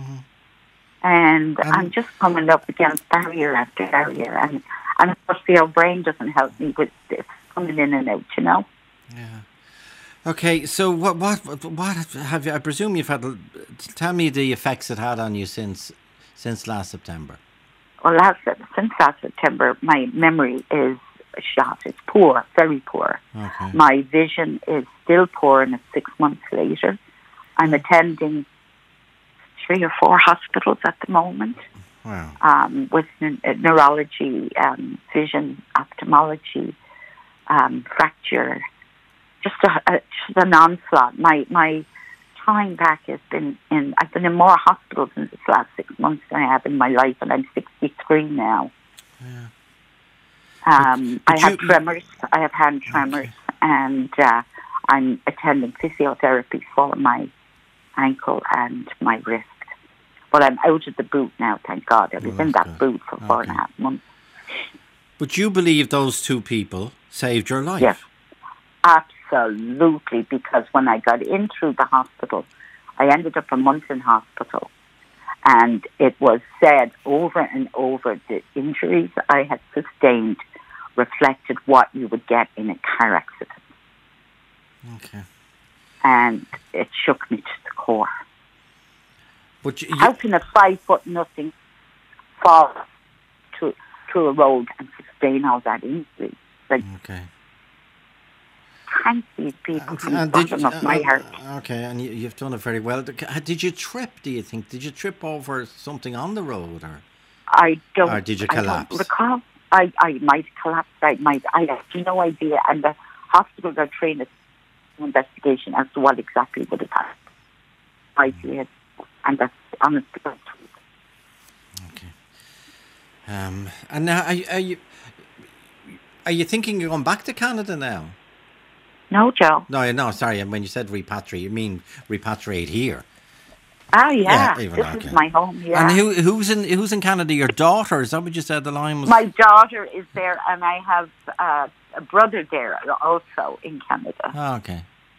And I'm just coming up against barrier after barrier. And, and of course, the old brain doesn't help me with this coming in and out, you know? Yeah. Okay, so what what what have you? I presume you've had. Tell me the effects it had on you since since last September. Well, last, since last September, my memory is shot. It's poor, very poor. Okay. My vision is still poor, and it's six months later. I'm attending three or four hospitals at the moment Wow. um, with n- neurology, um, vision, ophthalmology, um, fracture. Just a, a just an onslaught. My my time back has been in. I've been in more hospitals in this last six months than I have in my life, and I'm sixty-three now. Yeah. Um, But I have you- tremors. I have hand tremors, and uh, I'm attending physiotherapy for my ankle and my wrist. But I'm out of the boot now, thank God. I was Oh, in that God. boot for four and a Okay. half months. But you believe those two people saved your life? Yes, absolutely. Because when I got in through the hospital, I ended up a month in hospital. And it was said over and over the injuries I had sustained reflected what you would get in a car accident. Okay. And it shook me to the core. But you, How can a five foot nothing fall to to a road and sustain all that injury? Like, okay. thank these people from the And did bottom you- of my uh, heart. Okay, and you, you've done it very well. Did you trip? Do you think? Did you trip over something on the road, or? I don't. Or did you I don't collapse? recall. I, I might collapse. I might. I have no idea. And the hospitals are trained as investigation as to what exactly would have happened. I did, and that's honest to God. Okay. Um, and now, are, you- are you are you thinking you're going back to Canada now? No, Joe. No, no, sorry. When you said repatriate, you mean repatriate here? Ah, yeah. Yeah, even this okay. is my home. Yeah. And who who's in who's in Canada? Your daughter? Is that what you said? The line was. My daughter is there, and I have uh, a brother there also in Canada. Oh, okay.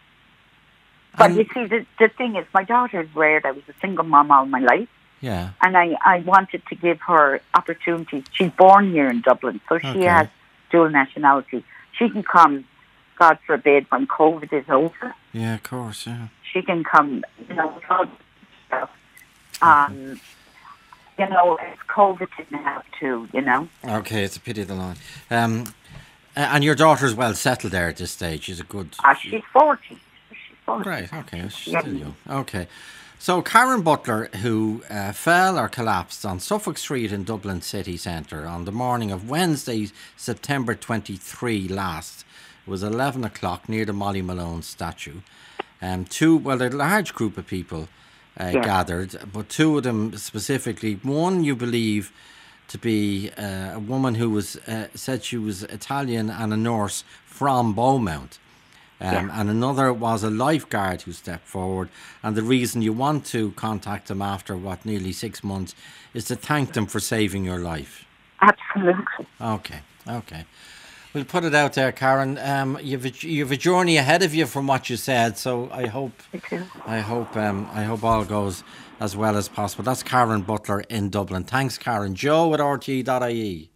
But And- you see, the, the thing is, my daughter is rare. I was a single mom all my life, Yeah. and I, I wanted to give her opportunities. She's born here in Dublin, so she Okay. has dual nationality. She can come, God forbid, when COVID is over. Yeah, of course. Yeah. She can come, you know, with all stuff. Um, you know, if COVID didn't have to, you know. Okay, it's a pity the line. Um, a- and your daughter's well settled there at this stage. She's a good. Uh, she's forty. She's forty. Right. Okay. She's Yeah. still young. Okay. So Karen Butler, who uh, fell or collapsed on Suffolk Street in Dublin city centre on the morning of Wednesday, September twenty-third last, it was eleven o'clock near the Molly Malone statue. Um, two, well, a large group of people uh, Yeah. gathered, but two of them specifically. One, you believe to be uh, a woman who was uh, said she was Italian and a nurse from Beaumont. Um, Yeah. And another was a lifeguard who stepped forward. And the reason you want to contact them after, what, nearly six months is to thank them for saving your life. Absolutely. Okay, okay. We'll put it out there, Karen. Um, you've a, you've a journey ahead of you from what you said, so I hope I hope um, I hope all goes as well as possible. That's Karen Butler in Dublin. Thanks, Karen. Joe at r t e dot i e.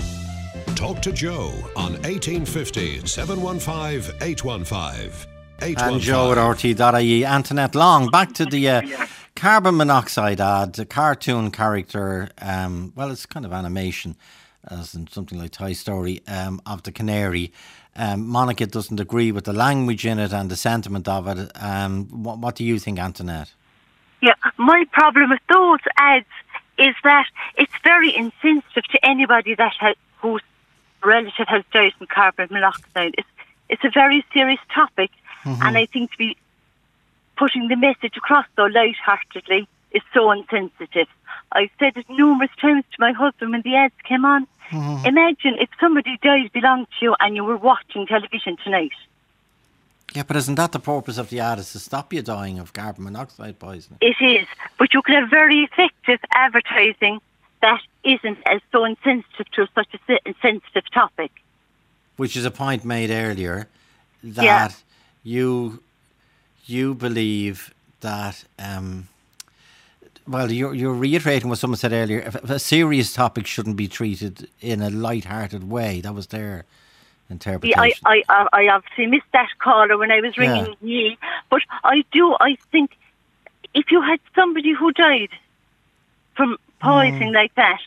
Talk to Joe on eighteen fifty, seven one five, eight one five. And Joe at r t e dot i e. Antoinette Long, back to the uh, carbon monoxide ad, the cartoon character, um, well, it's kind of animation, as in something like Toy Story, um, of the canary. Um, Monica doesn't agree with the language in it and the sentiment of it. Um, what, what do you think, Antoinette? Yeah, my problem with those ads is that it's very insensitive to anybody that has, whose relative has died from carbon monoxide. It's, it's a very serious topic, mm-hmm. and I think to be putting the message across so lightheartedly is so insensitive. I've said it numerous times to my husband when the ads came on. Mm-hmm. Imagine if somebody died belonged to you and you were watching television tonight. Yeah, but isn't that the purpose of the ad, is to stop you dying of carbon monoxide poisoning? It is, but you can have very effective advertising that isn't as so insensitive to such a sensitive topic. Which is a point made earlier, that yeah. you you believe that, um, well, you're, you're reiterating what someone said earlier, if a serious topic shouldn't be treated in a light-hearted way. That was their interpretation. Yeah, I, I, I obviously missed that caller when I was ringing yeah. you, but I do, I think if you had somebody who died from poisoning mm. like that,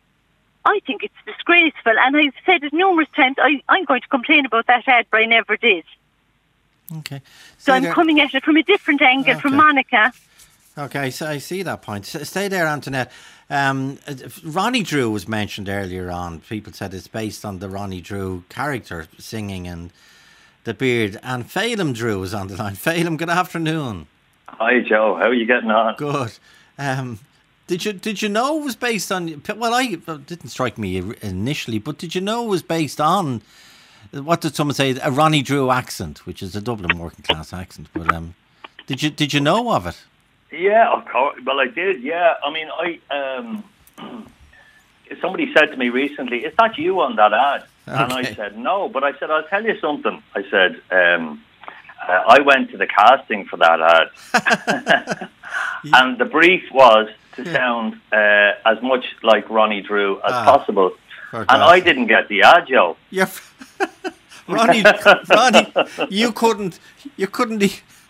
I think it's disgraceful, and I've said it numerous times. I, I'm going to complain about that ad, but I never did. Okay. So Stay I'm there. coming at it from a different angle okay. from Monica. Okay, so I see that point. Stay there, Antoinette. Um, Ronnie Drew was mentioned earlier on. People said it's based on the Ronnie Drew character singing and the beard. And Phelim Drew is on the line. Phelim, good afternoon. Hi, Joe. How are you getting on? Good. Um, did you did you know it was based on? Well, I it didn't strike me initially, but did you know it was based on? What did someone say? A Ronnie Drew accent, which is a Dublin working class accent. But um, did you did you know of it? Yeah, of course. Well, I did. Yeah, I mean, I um, somebody said to me recently, "Is that you on that ad?" Okay. And I said, "No," but I said, "I'll tell you something." I said, um, uh, "I went to the casting for that ad, and the brief was to sound uh, as much like Ronnie Drew as ah, possible." And I didn't get the ad, Joe. Yeah, Ronnie, Ronnie, you couldn't, you couldn't.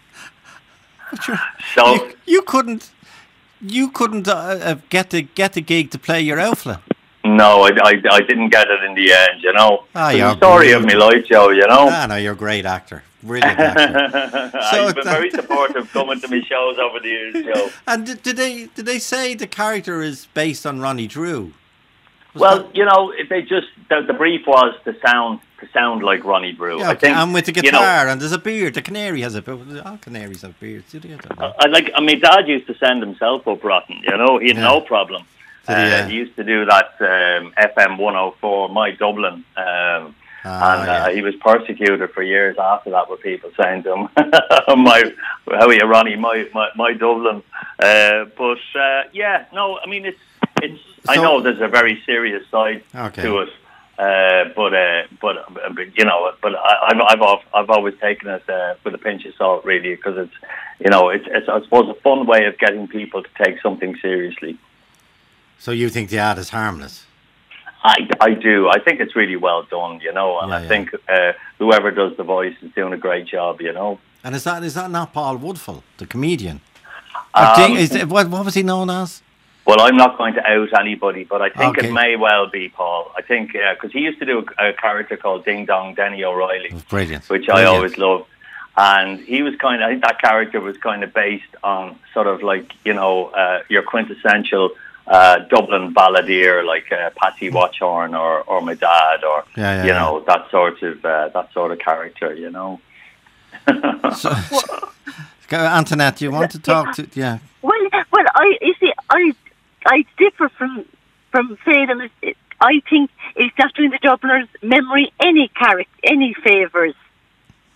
So you, you couldn't, you couldn't uh, get the get the gig to play your outfit. No, I, I, I didn't get it in the end. You know, ah, you're story of my life, Joe. You know, ah, no, you're a great actor, brilliant actor. So I've been very supportive coming to my shows over the years, Joe. And did, did they did they say the character is based on Ronnie Drew? Was well, that... you know, they just the, the brief was to sound to sound like Ronnie Drew. Yeah, I think, and with the guitar, you know, and there's a beard. The canary has a beard. All canaries have beards. Do they? I, I like. I mean, Dad used to send himself up rotten. You know, he had yeah. no problem. Uh, yeah. He used to do that um, F M one oh four, My Dublin, um, ah, and uh, yeah. he was persecuted for years after that with people saying to him, "My, how are you, Ronnie? My, my, my Dublin." Uh, but uh, yeah, no, I mean it's. It's, so, I know there's a very serious side okay. to it, uh, but, uh, but but you know, but I, I've I've I've always taken it uh, with a pinch of salt, really, because it's you know it's it's I suppose a fun way of getting people to take something seriously. So you think the ad is harmless? I, I do. I think it's really well done, you know, and yeah, I yeah. think uh, whoever does the voice is doing a great job, you know. And is that is that not Paul Woodfull, the comedian? Um, is it, what what was he known as? Well, I'm not going to out anybody, but I think okay. it may well be Paul. I think, yeah, because he used to do a, a character called Ding Dong Denny O'Reilly, brilliant, which brilliant. I always loved. And he was kind of, I think that character was kind of based on sort of like, you know, uh, your quintessential uh, Dublin balladeer, like uh, Patsy Watchorn or, or my dad, or yeah, yeah, you yeah. know, that sort of uh, that sort of character, you know. so, Antoinette, you want to talk to? Yeah. Well, well, I you see, I. I differ from from Phelim. I think it's not doing the Dubliners' memory any character, any favours.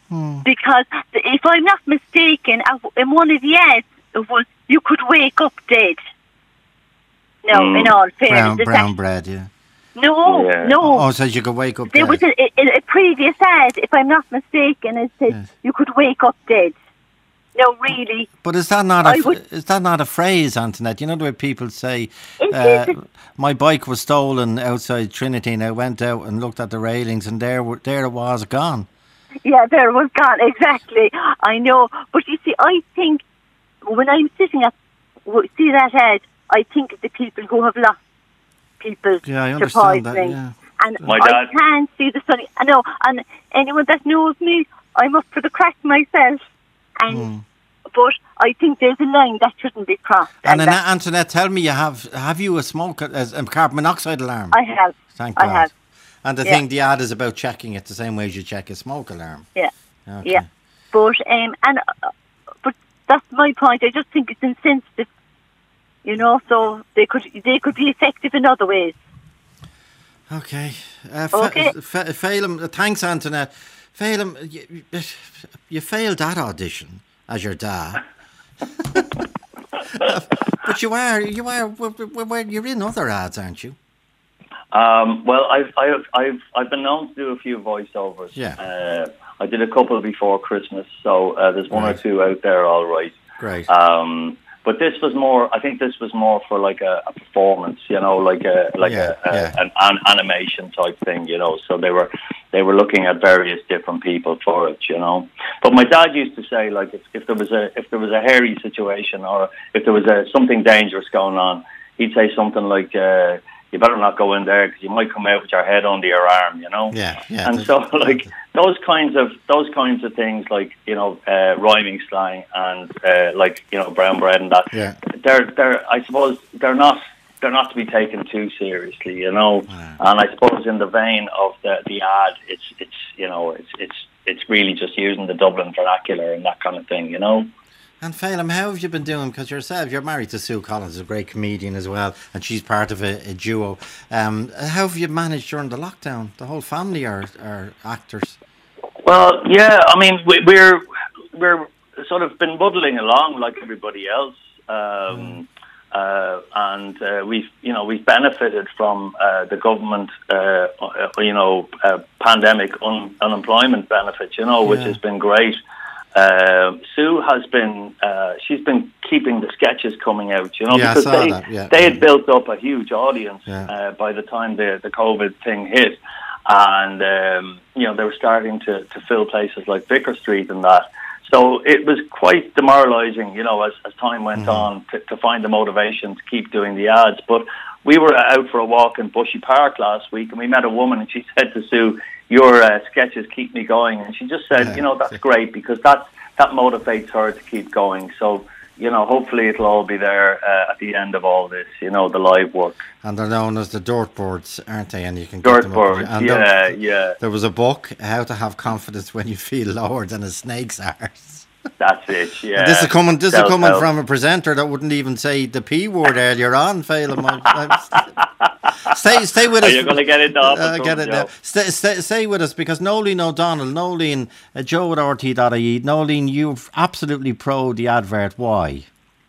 Hmm. Because if I'm not mistaken, in one of the ads, it was you could wake up dead. No, Mm. in all fairness. Brown, is brown that, bread, yeah. no, Yeah. no. Oh, it says you could wake up There dead. was a, a, a previous ad, if I'm not mistaken, it said Yes. you could wake up dead. No, really. But is that not a I f- would- is that not a phrase, Antoinette? You know the way people say, It uh, is "My bike was stolen outside Trinity, and I went out and looked at the railings, and there w- there it was gone." Yeah, there was gone, exactly. I know. But you see, I think when I'm sitting at, w- see that ad, I think of the people who have lost people Yeah, I to understand that. poisoning. Yeah. And My I dad- can't see the sun. I know, and anyone that knows me, I'm up for the crack myself. And Hmm. But I think there's a line that shouldn't be crossed. And and Anna- that- Antoinette, tell me, you have have you a smoke a, a carbon monoxide alarm? I have. Thank I God. have. And the Yeah. thing, the ad is about checking it the same way as you check a smoke alarm. Yeah. Okay. Yeah. But um, and uh, but that's my point. I just think it's insensitive. You know, so they could they could be effective in other ways. Okay. Uh, Okay. Fa- Fa- Phelim, uh, thanks, Antoinette. Phelim, you, you, you failed that audition as your dad. But you are, you are, w- w- w- you're in other ads, aren't you? Um, well, I've, I've, I've, I've been known to do a few voiceovers. Yeah. Uh, I did a couple before Christmas, so uh, there's one Right. or two out there, all right. Great. Um, but this was more. I think this was more for like a, a performance, you know, like a like Yeah, a, a yeah. an, an animation type thing, you know. So they were they were looking at various different people for it, you know. But my dad used to say, like, if, if there was a if there was a hairy situation or if there was a something dangerous going on, he'd say something like, uh, "You better not go in there because you might come out with your head under your arm," you know. Yeah, yeah. And so, like those kinds of those kinds of things, like you know, uh, rhyming slang and uh, like you know, brown bread and that. Yeah. They're they're. I suppose they're not they're not to be taken too seriously, you know. And I suppose in the vein of the the ad, it's it's you know, it's it's it's really just using the Dublin vernacular and that kind of thing, you know. And Phelim, how have you been doing? Because yourself, you're married to Sue Collins, a great comedian as well, and she's part of a, a duo. Um, how have you managed during the lockdown? The whole family are, are actors. Well, yeah, I mean, we, we're we're sort of been muddling along like everybody else, um, uh, and uh, we've you know we've benefited from uh, the government, uh, you know, uh, pandemic un- unemployment benefits, you know, which Yeah. has been great. Uh, Sue has been uh, she's been keeping the sketches coming out, you know, Yeah, I because saw they that, yeah. they had built up a huge audience Yeah. uh, by the time the the COVID thing hit. And, um, you know, they were starting to, to fill places like Vicar Street and that. So it was quite demoralising, you know, as, as time went Mm-hmm. on to, to find the motivation to keep doing the ads. But we were out for a walk in Bushy Park last week and we met a woman and she said to Sue, "Your uh, sketches keep me going." And she just said, Yeah. you know, that's great because that, that motivates her to keep going. So, you know, hopefully it'll all be there uh, at the end of all this, you know, the live work. And they're known as the dirt boards, aren't they? And you can get them up. Dirtboards, And yeah, there, yeah. there was a book, How to Have Confidence When You Feel Lower Than a Snake's Arse. That's it, yeah. And this is coming. This is coming Self-help. from a presenter that wouldn't even say the p word earlier on. Phelim, I'm- I'm- stay, stay with Are us. you going to get into Uh, Office get Room, it now. Joe? Stay, stay, stay with us because Nolene O'Donnell, Nolene, uh, Joe at R T dot I E. Nolene, you're absolutely pro the advert. Why?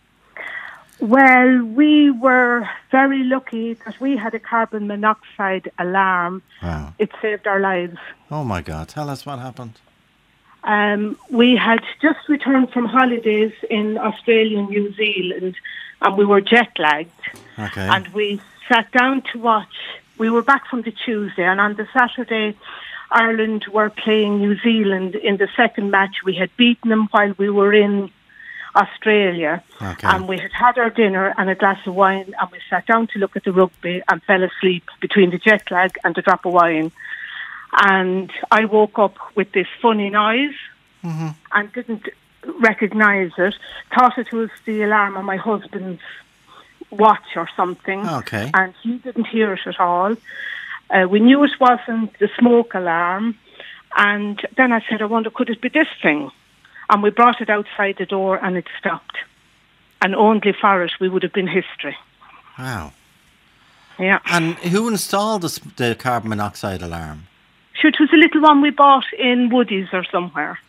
Well, we were very lucky that we had a carbon monoxide alarm. Wow. It saved our lives. Oh my God! Tell us what happened. Um, we had just returned from holidays in Australia and New Zealand, and we were jet lagged. Okay. And we sat down to watch. We were back from the Tuesday, and on the Saturday, Ireland were playing New Zealand in the second match. We had beaten them while we were in Australia, Okay. and we had had our dinner and a glass of wine, and we sat down to look at the rugby and fell asleep between the jet lag and the drop of wine. And I woke up with this funny noise Mm-hmm. and didn't recognise it, thought it was the alarm on my husband's watch or something, Okay. and he didn't hear it at all. Uh, we knew it wasn't the smoke alarm, and then I said, I wonder, could it be this thing? And we brought it outside the door and it stopped. And only for it, we would have been history. Wow. Yeah. And who installed the, the carbon monoxide alarm? Sure, it was a little one we bought in Woodies or somewhere.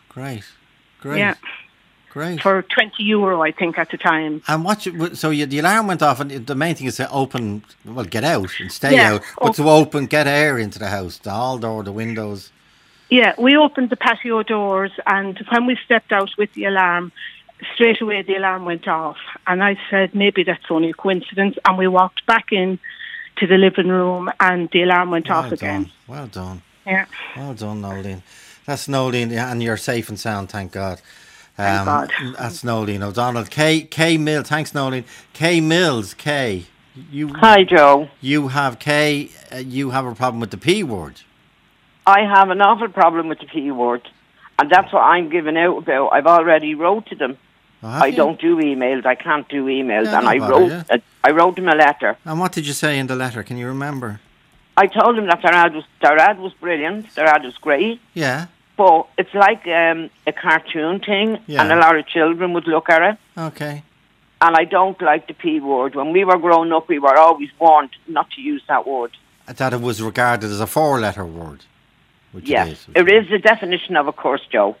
Great. Great. Yeah. Great. For twenty euro, I think, at the time. And what? You, so you, the alarm went off, and the main thing is to open. Well, get out and stay Yeah. out, but to open, get air into the house, the hall door, the windows. Yeah, we opened the patio doors, and when we stepped out with the alarm, straight away the alarm went off. And I said, maybe that's only a coincidence. And we walked back in to the living room, and the alarm went Well off done. again. Well done. Yeah. Well done, Nolene. That's Nolene, and you're safe and sound, thank God. Thank God. That's Nolene O'Donnell. Kay, Kay Mills, thanks, Nolene. Kay Mills, Kay. You, Hi, Joe. You have, Kay, uh, you have a problem with the P word. I have an awful problem with the P word, and that's what I'm giving out about. I've already wrote to them. Oh, have I you? don't do emails. I can't do emails, Yeah, and no I bother, wrote. yeah. Uh, I wrote them a letter. And what did you say in the letter? Can you remember? I told them that their ad was their ad was brilliant. Their ad was great. Yeah. But it's like um, a cartoon thing, Yeah. and a lot of children would look at it. Okay. And I don't like the P word. When we were growing up, we were always warned not to use that word. That it was regarded as a four-letter word. Which Yes, it is. it is the definition of a curse, Joe.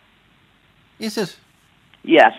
Is it? Yes.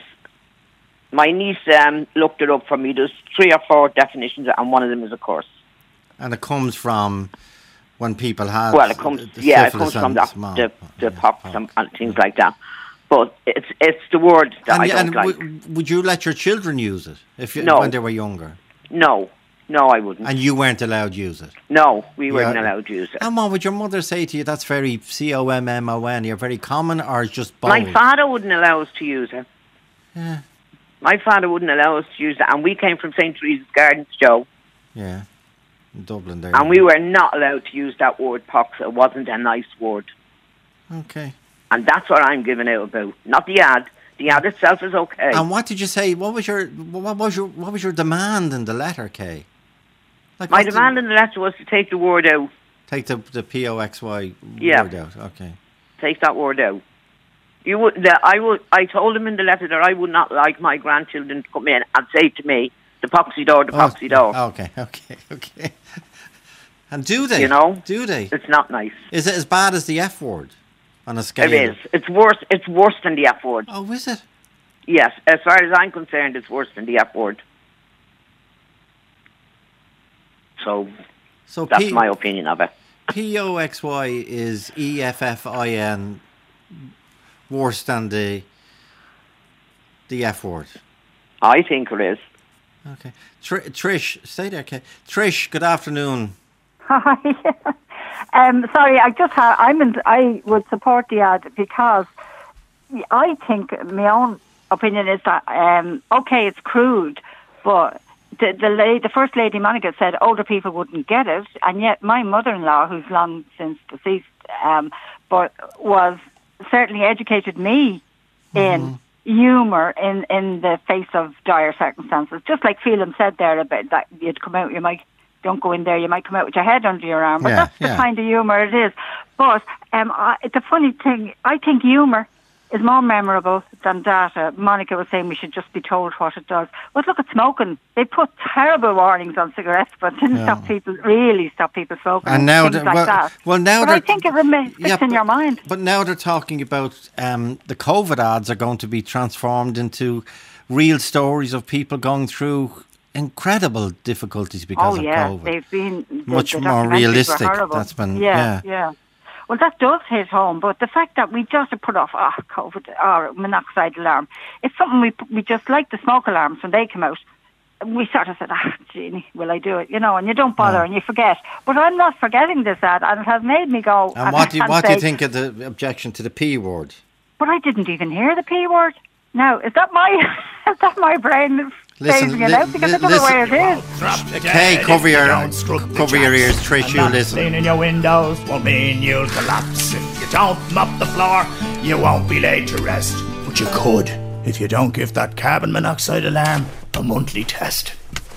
My niece um, looked it up for me. There's three or four definitions, and one of them is a curse. And it comes from when people have. Well, it comes, the yeah, it syphilis comes from and the, small- the, the pox and, and things like that. But it's it's the word that And, I don't and like. w- would you let your children use it if you, No. when they were younger? No, no, I wouldn't. And you weren't allowed to use it? No, we weren't Yeah. allowed to use it. And what would your mother say to you? That's very C O M M O N. You're very common, or just bold? My father wouldn't allow us to use it. Yeah. My father wouldn't allow us to use it, and we came from Saint Teresa's Gardens, Joe, Yeah. In Dublin there. and we were not allowed to use that word pox. It wasn't a nice word. Okay. And that's what I'm giving out about. Not the ad. The ad itself is okay. And what did you say? What was your what was your what was your demand in the letter, Kay? Like My what did- demand in the letter was to take the word out. Take the the P O X Y Yeah. word out. Okay. Take that word out. You would. That I would. I told him in the letter that I would not like my grandchildren to come in and say to me, "The poxy door, the poxy door." Okay, okay, okay. And do they? You know? Do they? It's not nice. Is it as bad as the F word on a scale? It is. It's worse. It's worse than the F word. Oh, is it? Yes, as far as I'm concerned, it's worse than the F word. So, So that's P- my opinion of it. P O X Y is E F F I N worse than the the F word. I think it is. Okay. Tr- Trish, stay there, okay. Trish, good afternoon. Hi. um, sorry, I just ha- I'm in, I would support the ad because I think my own opinion is that um, okay, it's crude, but the the, la- the first lady Monica said older people wouldn't get it, and yet my mother-in-law, who's long since deceased, um, but was certainly educated me in humour in, in the face of dire circumstances. Just like Phelan said there about that you'd come out, you might don't go in there, you might come out with your head under your arm. But Yeah, that's yeah. the kind of humour it is. But um, I, the funny thing, I think humour is more memorable than data. Monica was saying we should just be told what it does. But look at smoking. They put terrible warnings on cigarettes, but didn't Yeah. stop people, really stop people smoking. And now, things the- like well, that. well, now but they're I think it remains Yeah, in your mind. But now they're talking about um, the COVID ads are going to be transformed into real stories of people going through incredible difficulties because oh of yeah, COVID. they've been the, Much the more documentaries were realistic. horrible. That's been- yeah, yeah. yeah. Well, that does hit home, but the fact that we just put off ah COVID or monoxide alarm, it's something we we just like the smoke alarms when they come out. We sort of said, ah, Jeannie, will I do it? You know, and you don't bother No. and you forget. But I'm not forgetting this ad, and it has made me go. And what do you, and what do you say, think of the objection to the P word? But I didn't even hear the P word. Now, is that my is that my brain Listen, phasing it li- out? Because li- I don't know where it is. Kay, cover your cover your ears, Trish. You listen. Cleaning your windows won't mean you'll collapse. If you don't mop the floor, you won't be laid to rest. But you could if you don't give that carbon monoxide alarm a monthly test.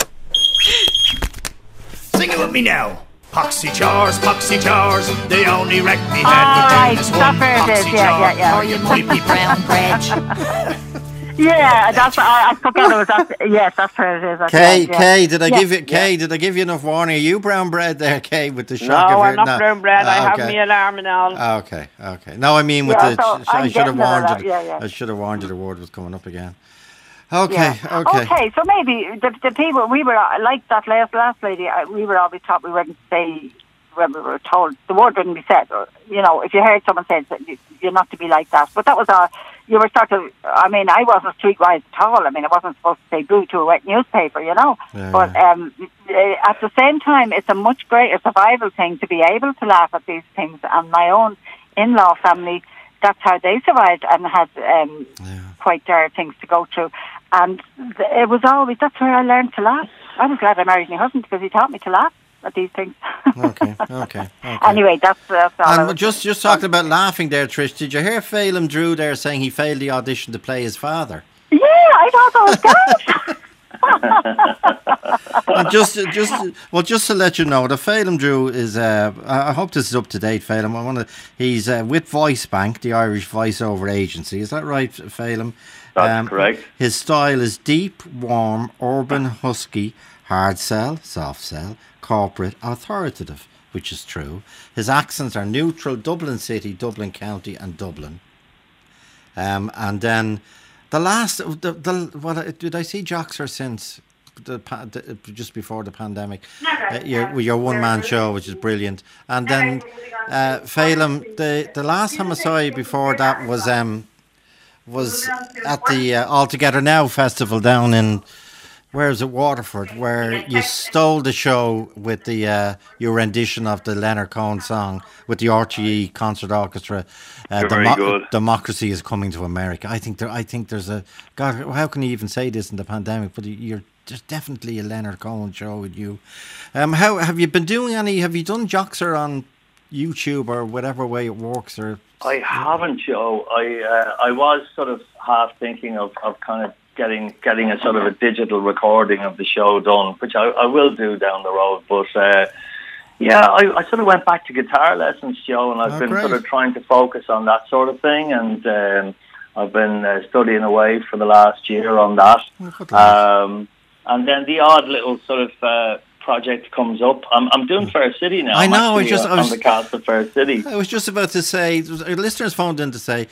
Sing it with me now. Poxy jars, poxy jars, they only wreck me head. All But right, there's stop one it, poxy yeah, jar. yeah, yeah. Or you might be brown bread. Yeah, that's I, I forgot it was that. Yes, that's where it is. That's Kay, right, yeah. Kay, did I yeah. give you Kay? Did I give you enough warning? Are you brown bread there, Kay, with the No, shock of I'm it? not No. brown bread. I Ah, have okay. me alarm and all. Okay, okay. No, I mean with Yeah, the. so sh- I I'm should have getting warned that, you. yeah, yeah. I should have warned you. The word was coming up again. Okay, Yeah. okay. Okay, so maybe the, the people we were uh, like that last last lady. uh, We were always taught we wouldn't say when we were told the word wouldn't be said. Or, you know, if you heard someone say that you- you're not to be like that. But that was a you were sort of. I mean, I wasn't streetwise at all. I mean, I wasn't supposed to say boo to a wet newspaper, you know. Yeah, but um, uh, at the same time, it's a much greater survival thing to be able to laugh at these things. And my own in-law family, that's how they survived and had um, quite dire things to go through. And th- it was always, that's where I learned to laugh. I was glad I married my husband because he taught me to laugh at these things. Okay, okay, okay. Anyway, that's, that's all. I And was- just just talking about laughing there, Trish. Did you hear Phelim Drew there saying he failed the audition to play his father? Yeah, I thought that was And just, just, well, just to let you know, the Phelim Drew is. Uh, I I hope this is up to date, Phelim. I want to. He's uh, with Voice Bank, the Irish voiceover agency. Is that right, Phelim? That's correct. His style is deep, warm, urban, husky, hard sell, soft sell, corporate, authoritative, which is true. His accents are neutral: Dublin City, Dublin County, and Dublin. Um, and then the last, the, the what did I see Joxer since the, pa- the just before the pandemic? Uh, your your one man show, which is brilliant. And then uh, Phelim, the the last time I saw you before that was um was at the uh, All Together Now festival down in. Where is it, Waterford, where you stole the show with the uh, your rendition of the Leonard Cohen song with the R T E Concert Orchestra. Uh, You're very good. Democracy is coming to America. I think there. I think there's a God. How can you even say this in the pandemic? But you're there's definitely a Leonard Cohen show with you. Um, how have you been doing any? Have you done Joxer on YouTube or whatever way it works? Or I haven't, Joe. I uh, I was sort of half thinking of, of kind of getting getting a sort of a digital recording of the show done, which I, I will do down the road. But uh, yeah, I, I sort of went back to guitar lessons, Joe, and I've Oh, been great. sort of trying to focus on that sort of thing. And um, I've been uh, studying away for the last year on that. Um, and then the odd little sort of uh, project comes up. I'm, I'm doing Fair City now. I I'm know, I actually, just- uh, I was- on the cast of Fair City. I was just about to say, our listeners phoned in to say,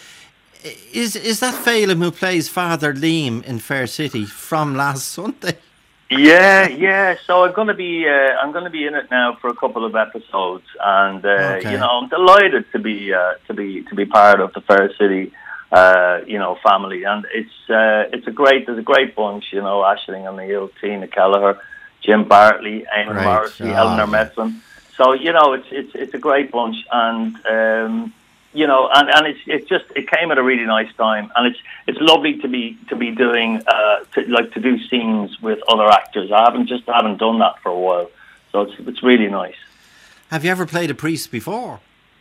is is that Phelim who plays Father Liam in Fair City from last Sunday? Yeah, yeah. So I'm going to be uh, I'm going to be in it now for a couple of episodes, and uh, Okay. you know I'm delighted to be uh, to be to be part of the Fair City, uh, you know, family, and it's uh, it's a great there's a great bunch, you know, Aisling O'Neill, Tina Kelleher, Jim Bartley, Eamon Great. Morrissey, Oh, Eleanor yeah. Metzlin. So you know it's it's it's a great bunch, and um, you know, and, and it's it's just it came at a really nice time, and it's it's lovely to be to be doing uh, to, like to do scenes with other actors. I haven't just haven't done that for a while, so it's it's really nice. Have you ever played a priest before?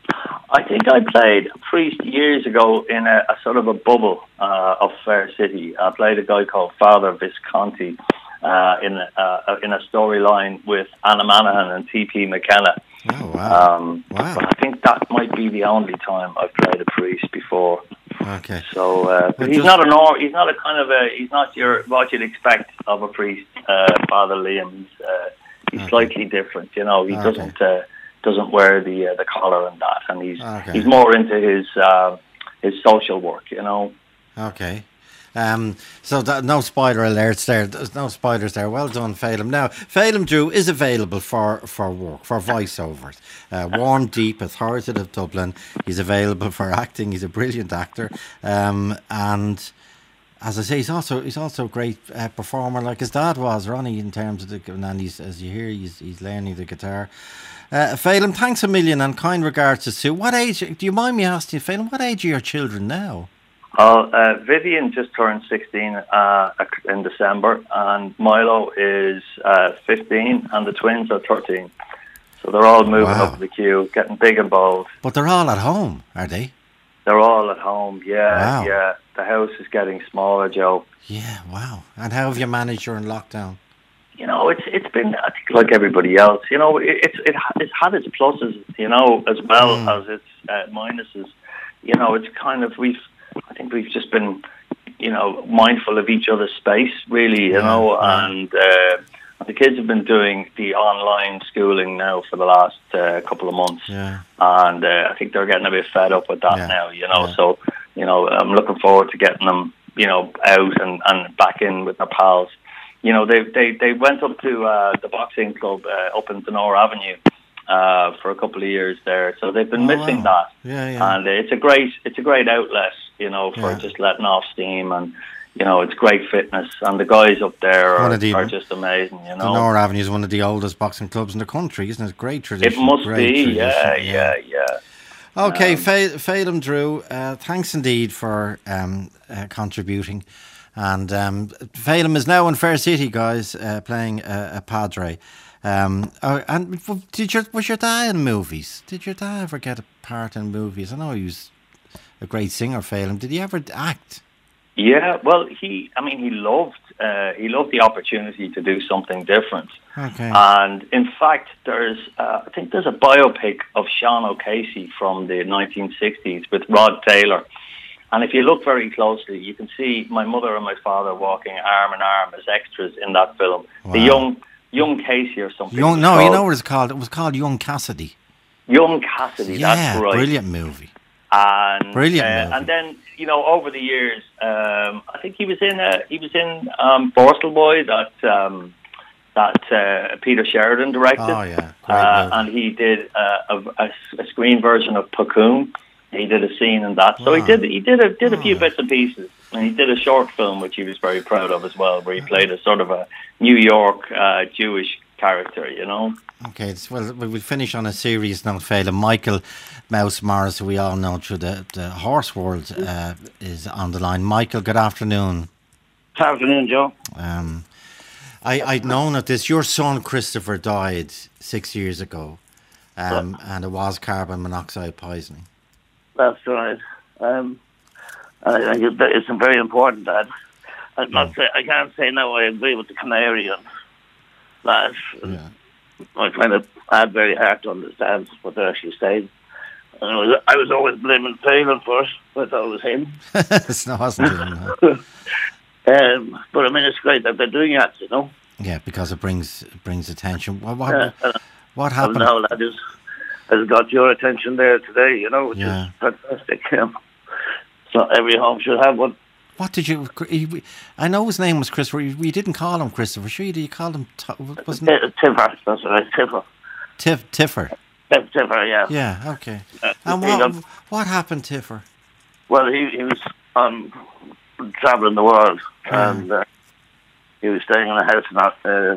I think I played a priest years ago in a, a sort of a bubble uh, of Fair City. I played a guy called Father Visconti uh, in a, uh, in a storyline with Anna Manahan and T P McKenna. Oh wow! Um, wow! But I think that might be the only time I've played a priest before. Okay. So, uh, but Well, he's just- not an or. He's not a kind of a. He's not your what you'd expect of a priest, uh, Father Liam. He's, uh, he's slightly different. You know, he Okay. doesn't uh, doesn't wear the uh, the collar and that, and he's Okay. he's more into his uh, his social work. You know. Okay. Um, so that, no spoiler alerts there. There's no spoilers there. Well done, Phelim. Now, Phelim Drew is available for, for work, for voiceovers. Uh, warm, deep, authoritative Dublin. He's available for acting. He's a brilliant actor. Um, and as I say, he's also he's also a great uh, performer, like his dad was, Ronnie, in terms of the. And he's, as you hear, he's he's learning the guitar. Uh, Phelim, thanks a million, and kind regards to Sue. What age? Do you mind me asking you, Phelim? What age are your children now? Oh, uh, Vivian just turned sixteen uh, in December, and Milo is uh, fifteen, and the twins are thirteen. So they're all moving Wow. up the queue, getting big and bold. But they're all at home, are they? They're all at home. Yeah, Wow. yeah. The house is getting smaller, Joe. Yeah, wow. And how have you managed during lockdown? You know, it's it's been I think like everybody else. You know, it, it's it ha- it's had its pluses, you know, as well Mm. as its uh, minuses. You know, it's kind of we've I think we've just been you know, mindful of each other's space, really, you know, and uh, the kids have been doing the online schooling now for the last uh, couple of months, Yeah. and uh, I think they're getting a bit fed up with that Yeah. now, you know. Yeah. So, you know, I'm looking forward to getting them, you know, out and, and back in with their pals. You know, they they they went up to uh, the boxing club uh, up in Denora Avenue uh, for a couple of years there, so they've been Oh, missing wow. that. Yeah, yeah. And it's a great it's a great outlet, you know, for Yeah. just letting off steam, and you know, it's great fitness, and the guys up there One are, of the- are just amazing, you know. The Nor Avenue is one of the oldest boxing clubs in the country, isn't it? Great tradition. It must great be, tradition, yeah, yeah, yeah. Okay, Um, Phe- Phelim Drew, uh, thanks indeed for um, uh, contributing. And um, Phelim is now in Fair City, guys, uh, playing uh, a Padre. Um, uh, and did your was your dad in movies? Did your dad ever get a part in movies? I know he was a great singer, Phelim. Did he ever act? Yeah, well, he, I mean, he loved, uh, he loved the opportunity to do something different. Okay. And in fact, there's, uh, I think there's a biopic of Sean O'Casey from the nineteen sixties with Rod Taylor. And if you look very closely, you can see my mother and my father walking arm in arm as extras in that film. Wow. The young, young Casey or something. Young, it was no, you called. know what it's called? It was called Young Cassidy. Young Cassidy, Yeah, that's right. brilliant movie. And Brilliant uh, movie. and then you know over the years, um, I think he was in uh, he was in um, Borstal Boy that um, that uh, Peter Sheridan directed. Oh, yeah. Great uh, movie. and he did uh, a, a, a screen version of Cocoon. He did a scene in that, so he Wow. did he did a did a few bits and pieces, and he did a short film which he was very proud of as well, where he played a sort of a New York uh, Jewish character, you know. Okay, it's, well, we will finish on a serious note, Phelim. Michael Mouse Morris, who we all know through the, the horse world, uh, is on the line. Michael, good afternoon. Good afternoon, Joe. Um, I, I'd known of this. Your son, Christopher, died six years ago, um, and it was carbon monoxide poisoning. That's right. Um, I think it's it's very important that I'm not say, I can't say now I agree with the Canary and that. Yeah. I find it hard, very hard to understand what they're actually saying. And I was, I was always blaming Phelan for it, but I thought it was him. It's not, wasn't it? No. um, but I mean, it's great that they're doing that, you know. Yeah, because it brings it brings attention. What what, Yeah, and what I happened? don't know, that is, has got your attention there today, you know, which Yeah. is fantastic. Um, so every home should have one. What did you? he- I know his name was Christopher. You you didn't call him Christopher, sure? You, did. You called him T- wasn't it? T- Tiffer, that's right, Tiffer. Tiff Tiffer. Tif- Tiffer, yeah. Yeah. Okay. Uh, And he what got- what happened, Tiffer? Well, he, he was um, traveling the world, and uh, he was staying in a house in, uh,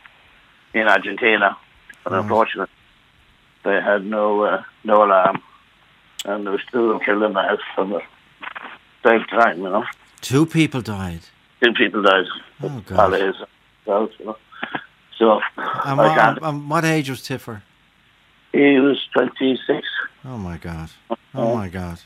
in Argentina. And Mm. unfortunately, they had no uh, no alarm, and there was two of them killed in the house from the same time, you know. Two people died. Two people died. Oh, God. While he was out, you know. So, And I what, can't. and what age was Tiffer? He was twenty-six. Oh my God! Oh my God!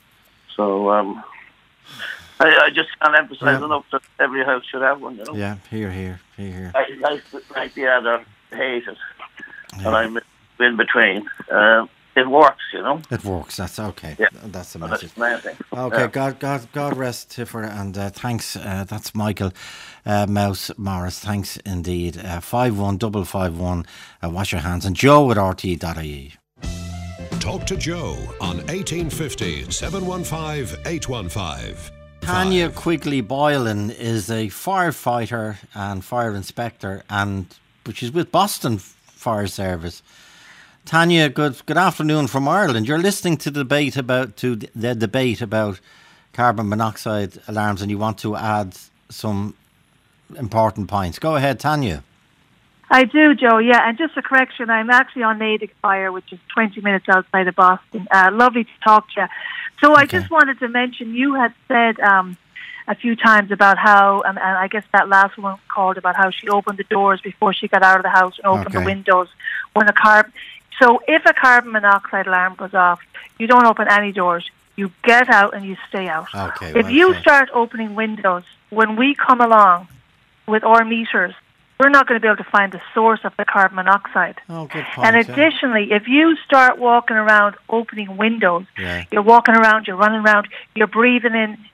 So, um, I, I just can't emphasize Yeah. enough that every house should have one, you know. Yeah, here, here, here, here. I like, like the other hate it, and I'm in between. Uh, it works, you know. It works. That's okay. Yeah. That's the Well, message. that's the main thing. Okay, Yeah. God, God, God rest Tiffer, and uh, thanks. Uh, that's Michael uh, Mouse Morris. Thanks indeed. Uh, five one double five one. Uh, wash your hands. And Joe at R T E dot I E. Talk to Joe on eighteen fifty, seven one five, eight one five. Tanya Quigley Boylan is a firefighter and fire inspector, and but she's with Boston Fire Service. Tanya, good good afternoon from Ireland. You're listening to the debate about to the debate about carbon monoxide alarms, and you want to add some important points. Go ahead, Tanya. I do, Joe, yeah. And just a correction, I'm actually on Natick Fire, which is twenty minutes outside of Boston. Uh, lovely to talk to you. So I just wanted to mention, you had said um, a few times about how, um, and I guess that last one called about how she opened the doors before she got out of the house and opened Okay. the windows when a car... So if a carbon monoxide alarm goes off, you don't open any doors. You get out and you stay out. Okay. If well, you okay. start opening windows, when we come along with our meters, we're not going to be able to find the source of the carbon monoxide. Oh, good point. And yeah. additionally, if you start walking around opening windows, Yeah. you're walking around, you're running around, you're breathing in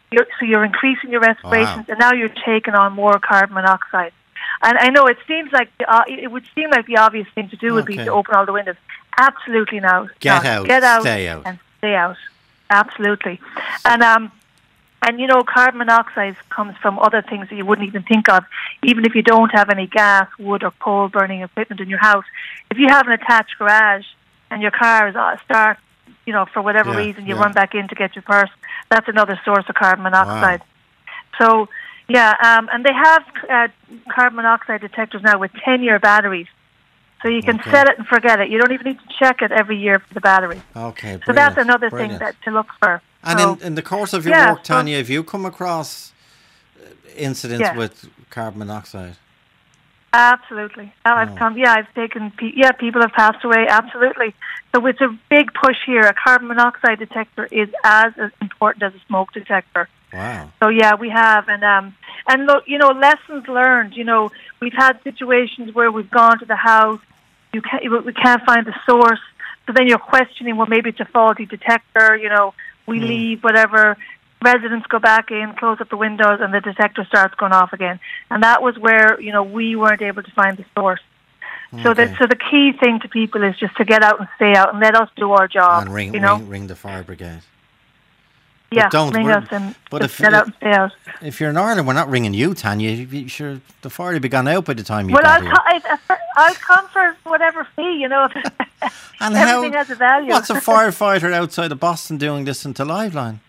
You're, so you're increasing your respirations, Wow. and now you're taking on more carbon monoxide. And I know it seems like the, uh, it would seem like the obvious thing to do would be Okay. to open all the windows. Absolutely not. Get not. out, Get out. stay out. And stay out. Absolutely. And um, and you know, carbon monoxide comes from other things that you wouldn't even think of. Even if you don't have any gas, wood, or coal burning equipment in your house, if you have an attached garage and your car is uh, start, you know, for whatever Yeah, reason, you yeah. run back in to get your purse. That's another source of carbon monoxide. So, yeah, um, and they have uh, carbon monoxide detectors now with ten-year batteries. So you can Okay. set it and forget it. You don't even need to check it every year for the battery. Okay, So that's brilliant, another brilliant. thing that to look for. And So- in, in the course of your Yeah, work, so- Tanya, have you come across uh, incidents Yeah. with carbon monoxide? Absolutely. Uh, I've Oh. come. Yeah, I've taken. Pe- yeah, people have passed away. Absolutely. So it's a big push here. A carbon monoxide detector is as, as important as a smoke detector. Wow. So yeah, we have, and um, and look, you know, lessons learned. You know, we've had situations where we've gone to the house, you can't, we can't find the source. So then you're questioning, well, maybe it's a faulty detector. You know, we Mm. leave, whatever. Residents go back in, close up the windows, and the detector starts going off again. And that was where, you know, we weren't able to find the source. So Okay. that so the key thing to people is just to get out and stay out and let us do our job. And ring, you know, ring, ring the fire brigade. yeah, don't ring worry- us and but just if- get out and stay out. If you're in Ireland, we're not ringing you, Tanya. You- you- Sure, the fire will be gone out by the time you Well, got I'll, here. co- I, I'll come for whatever fee, you know. And Everything how, has a value. what's a firefighter outside of Boston doing listening to Liveline?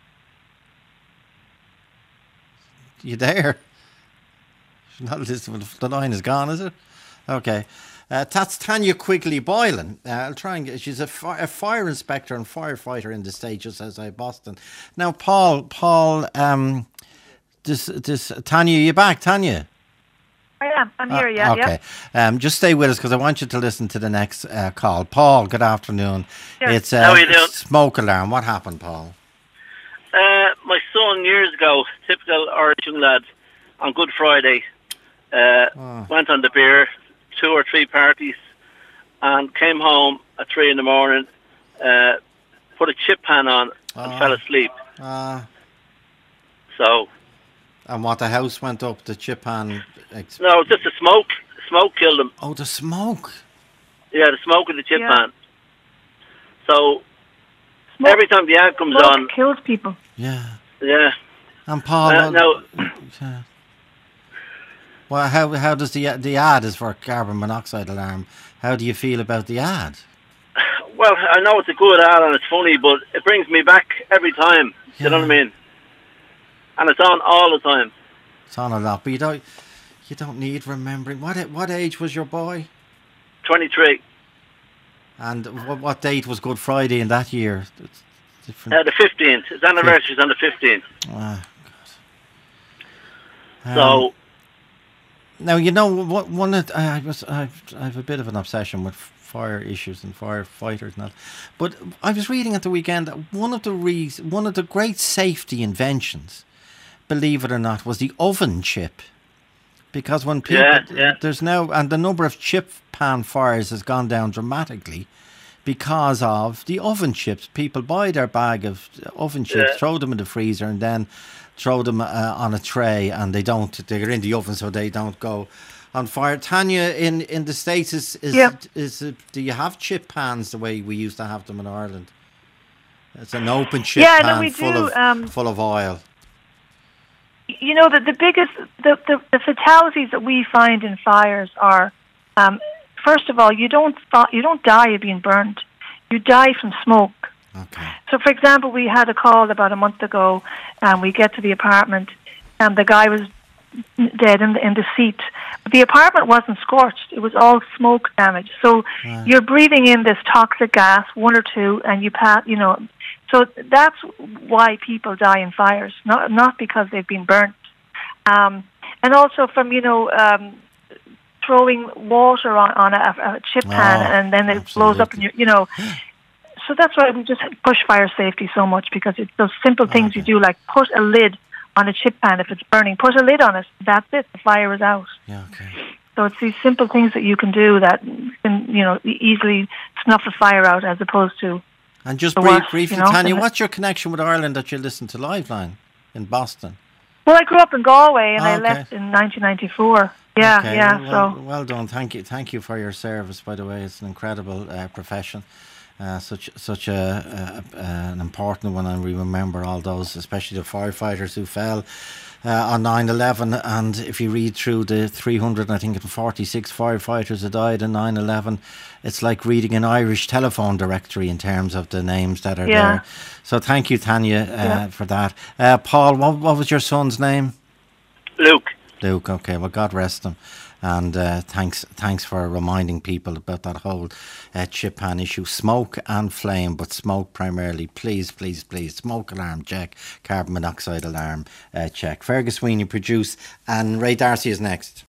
You there? She's not listening. The line is gone, is it? Okay. Uh, that's Tanya Quigley Boylan. Uh, I'll try and get. She's a, fi- a fire inspector and firefighter in the state just outside Boston. Now, Paul, Paul, um, this, this, Tanya, you back, Tanya? I am. I'm here, yeah. Ah, okay. Um, just stay with us because I want you to listen to the next uh, call. Paul, good afternoon. Yeah. It's uh, How are you doing? smoke alarm. What happened, Paul? Uh, my son years ago, typical Irish young lad, on Good Friday, uh, Oh. went on the beer, two or three parties, and came home at three in the morning, uh, put a chip pan on, and Oh. fell asleep. Uh, So, and what, the house went up, the chip pan? Ex- no, just the smoke. Smoke killed him. oh, the smoke. Yeah, the smoke in the chip Yeah. pan. So, every time the ad comes Smoke on, kills people. Yeah. yeah. And Paul, Uh, well, no, yeah. well, how how does the the ad is for a carbon monoxide alarm? How do you feel about the ad? well, I know it's a good ad and it's funny, but it brings me back every time. You know what I mean? And it's on all the time. It's on a lot, but you don't you don't need remembering. What a- what age was your boy? twenty-three. And what, what date was Good Friday in that year? It's different. Uh, the fifteenth. His anniversary is on the fifteenth. Ah, God. So, Um, now you know what one of I was I've, I have a bit of an obsession with fire issues and firefighters and that, but I was reading at the weekend that one of the reas one of the great safety inventions, believe it or not, was the oven chip. Because when people Yeah, yeah. there's now and the number of chip pan fires has gone down dramatically because of the oven chips. People buy their bag of oven chips, Yeah. throw them in the freezer, and then throw them uh, on a tray, and they don't. They're in the oven, so they don't go on fire. Tanya, in, in the States, is is, Yeah. is it, do you have chip pans the way we used to have them in Ireland? It's an open chip Yeah, no, pan we full do, of um, full of oil. You know, the, the biggest, the, the, the fatalities that we find in fires are, um, first of all, you don't fa- you don't die of being burned. You die from smoke. Okay. So, for example, we had a call about a month ago, and we get to the apartment, and the guy was dead in the, in the seat. But the apartment wasn't scorched; it was all smoke damage. So Right. you're breathing in this toxic gas, one or two, and you pass. You know, so that's why people die in fires, not not because they've been burnt. Um, and also from you know um, throwing water on, on a, a chip pan, Oh, and then it blows up, and you you know. So that's why we just push fire safety so much, because it's those simple things you do, like put a lid on a chip pan if it's burning. Put a lid on it. That's it. The fire is out. Yeah, okay. So it's these simple things that you can do that can, you know, e- easily snuff a fire out, as opposed to And just the brief, worst, briefly, you know? Tanya, And what's your connection with Ireland that you listen to Liveline? in Boston? Well, I grew up in Galway and Oh, I okay. left in nineteen ninety-four. Yeah, Okay, yeah. Well, so well done. Thank you. Thank you for your service. By the way, it's an incredible uh, profession. Uh, such such a, a, a an important one, and we remember all those, especially the firefighters who fell uh, on nine eleven. And if you read through the three hundred, I think forty-six firefighters who died in nine eleven, it's like reading an Irish telephone directory in terms of the names that are Yeah. there. So thank you, Tanya, uh, Yeah. for that. Uh, Paul, what, what was your son's name? Luke. Luke, okay. Well, God rest him. And uh, thanks thanks for reminding people about that whole uh, chip pan issue. Smoke and flame, but smoke primarily. Please, please, please. Smoke alarm check. Carbon monoxide alarm uh, check. Fergus Sweeney produce, and Ray Darcy is next.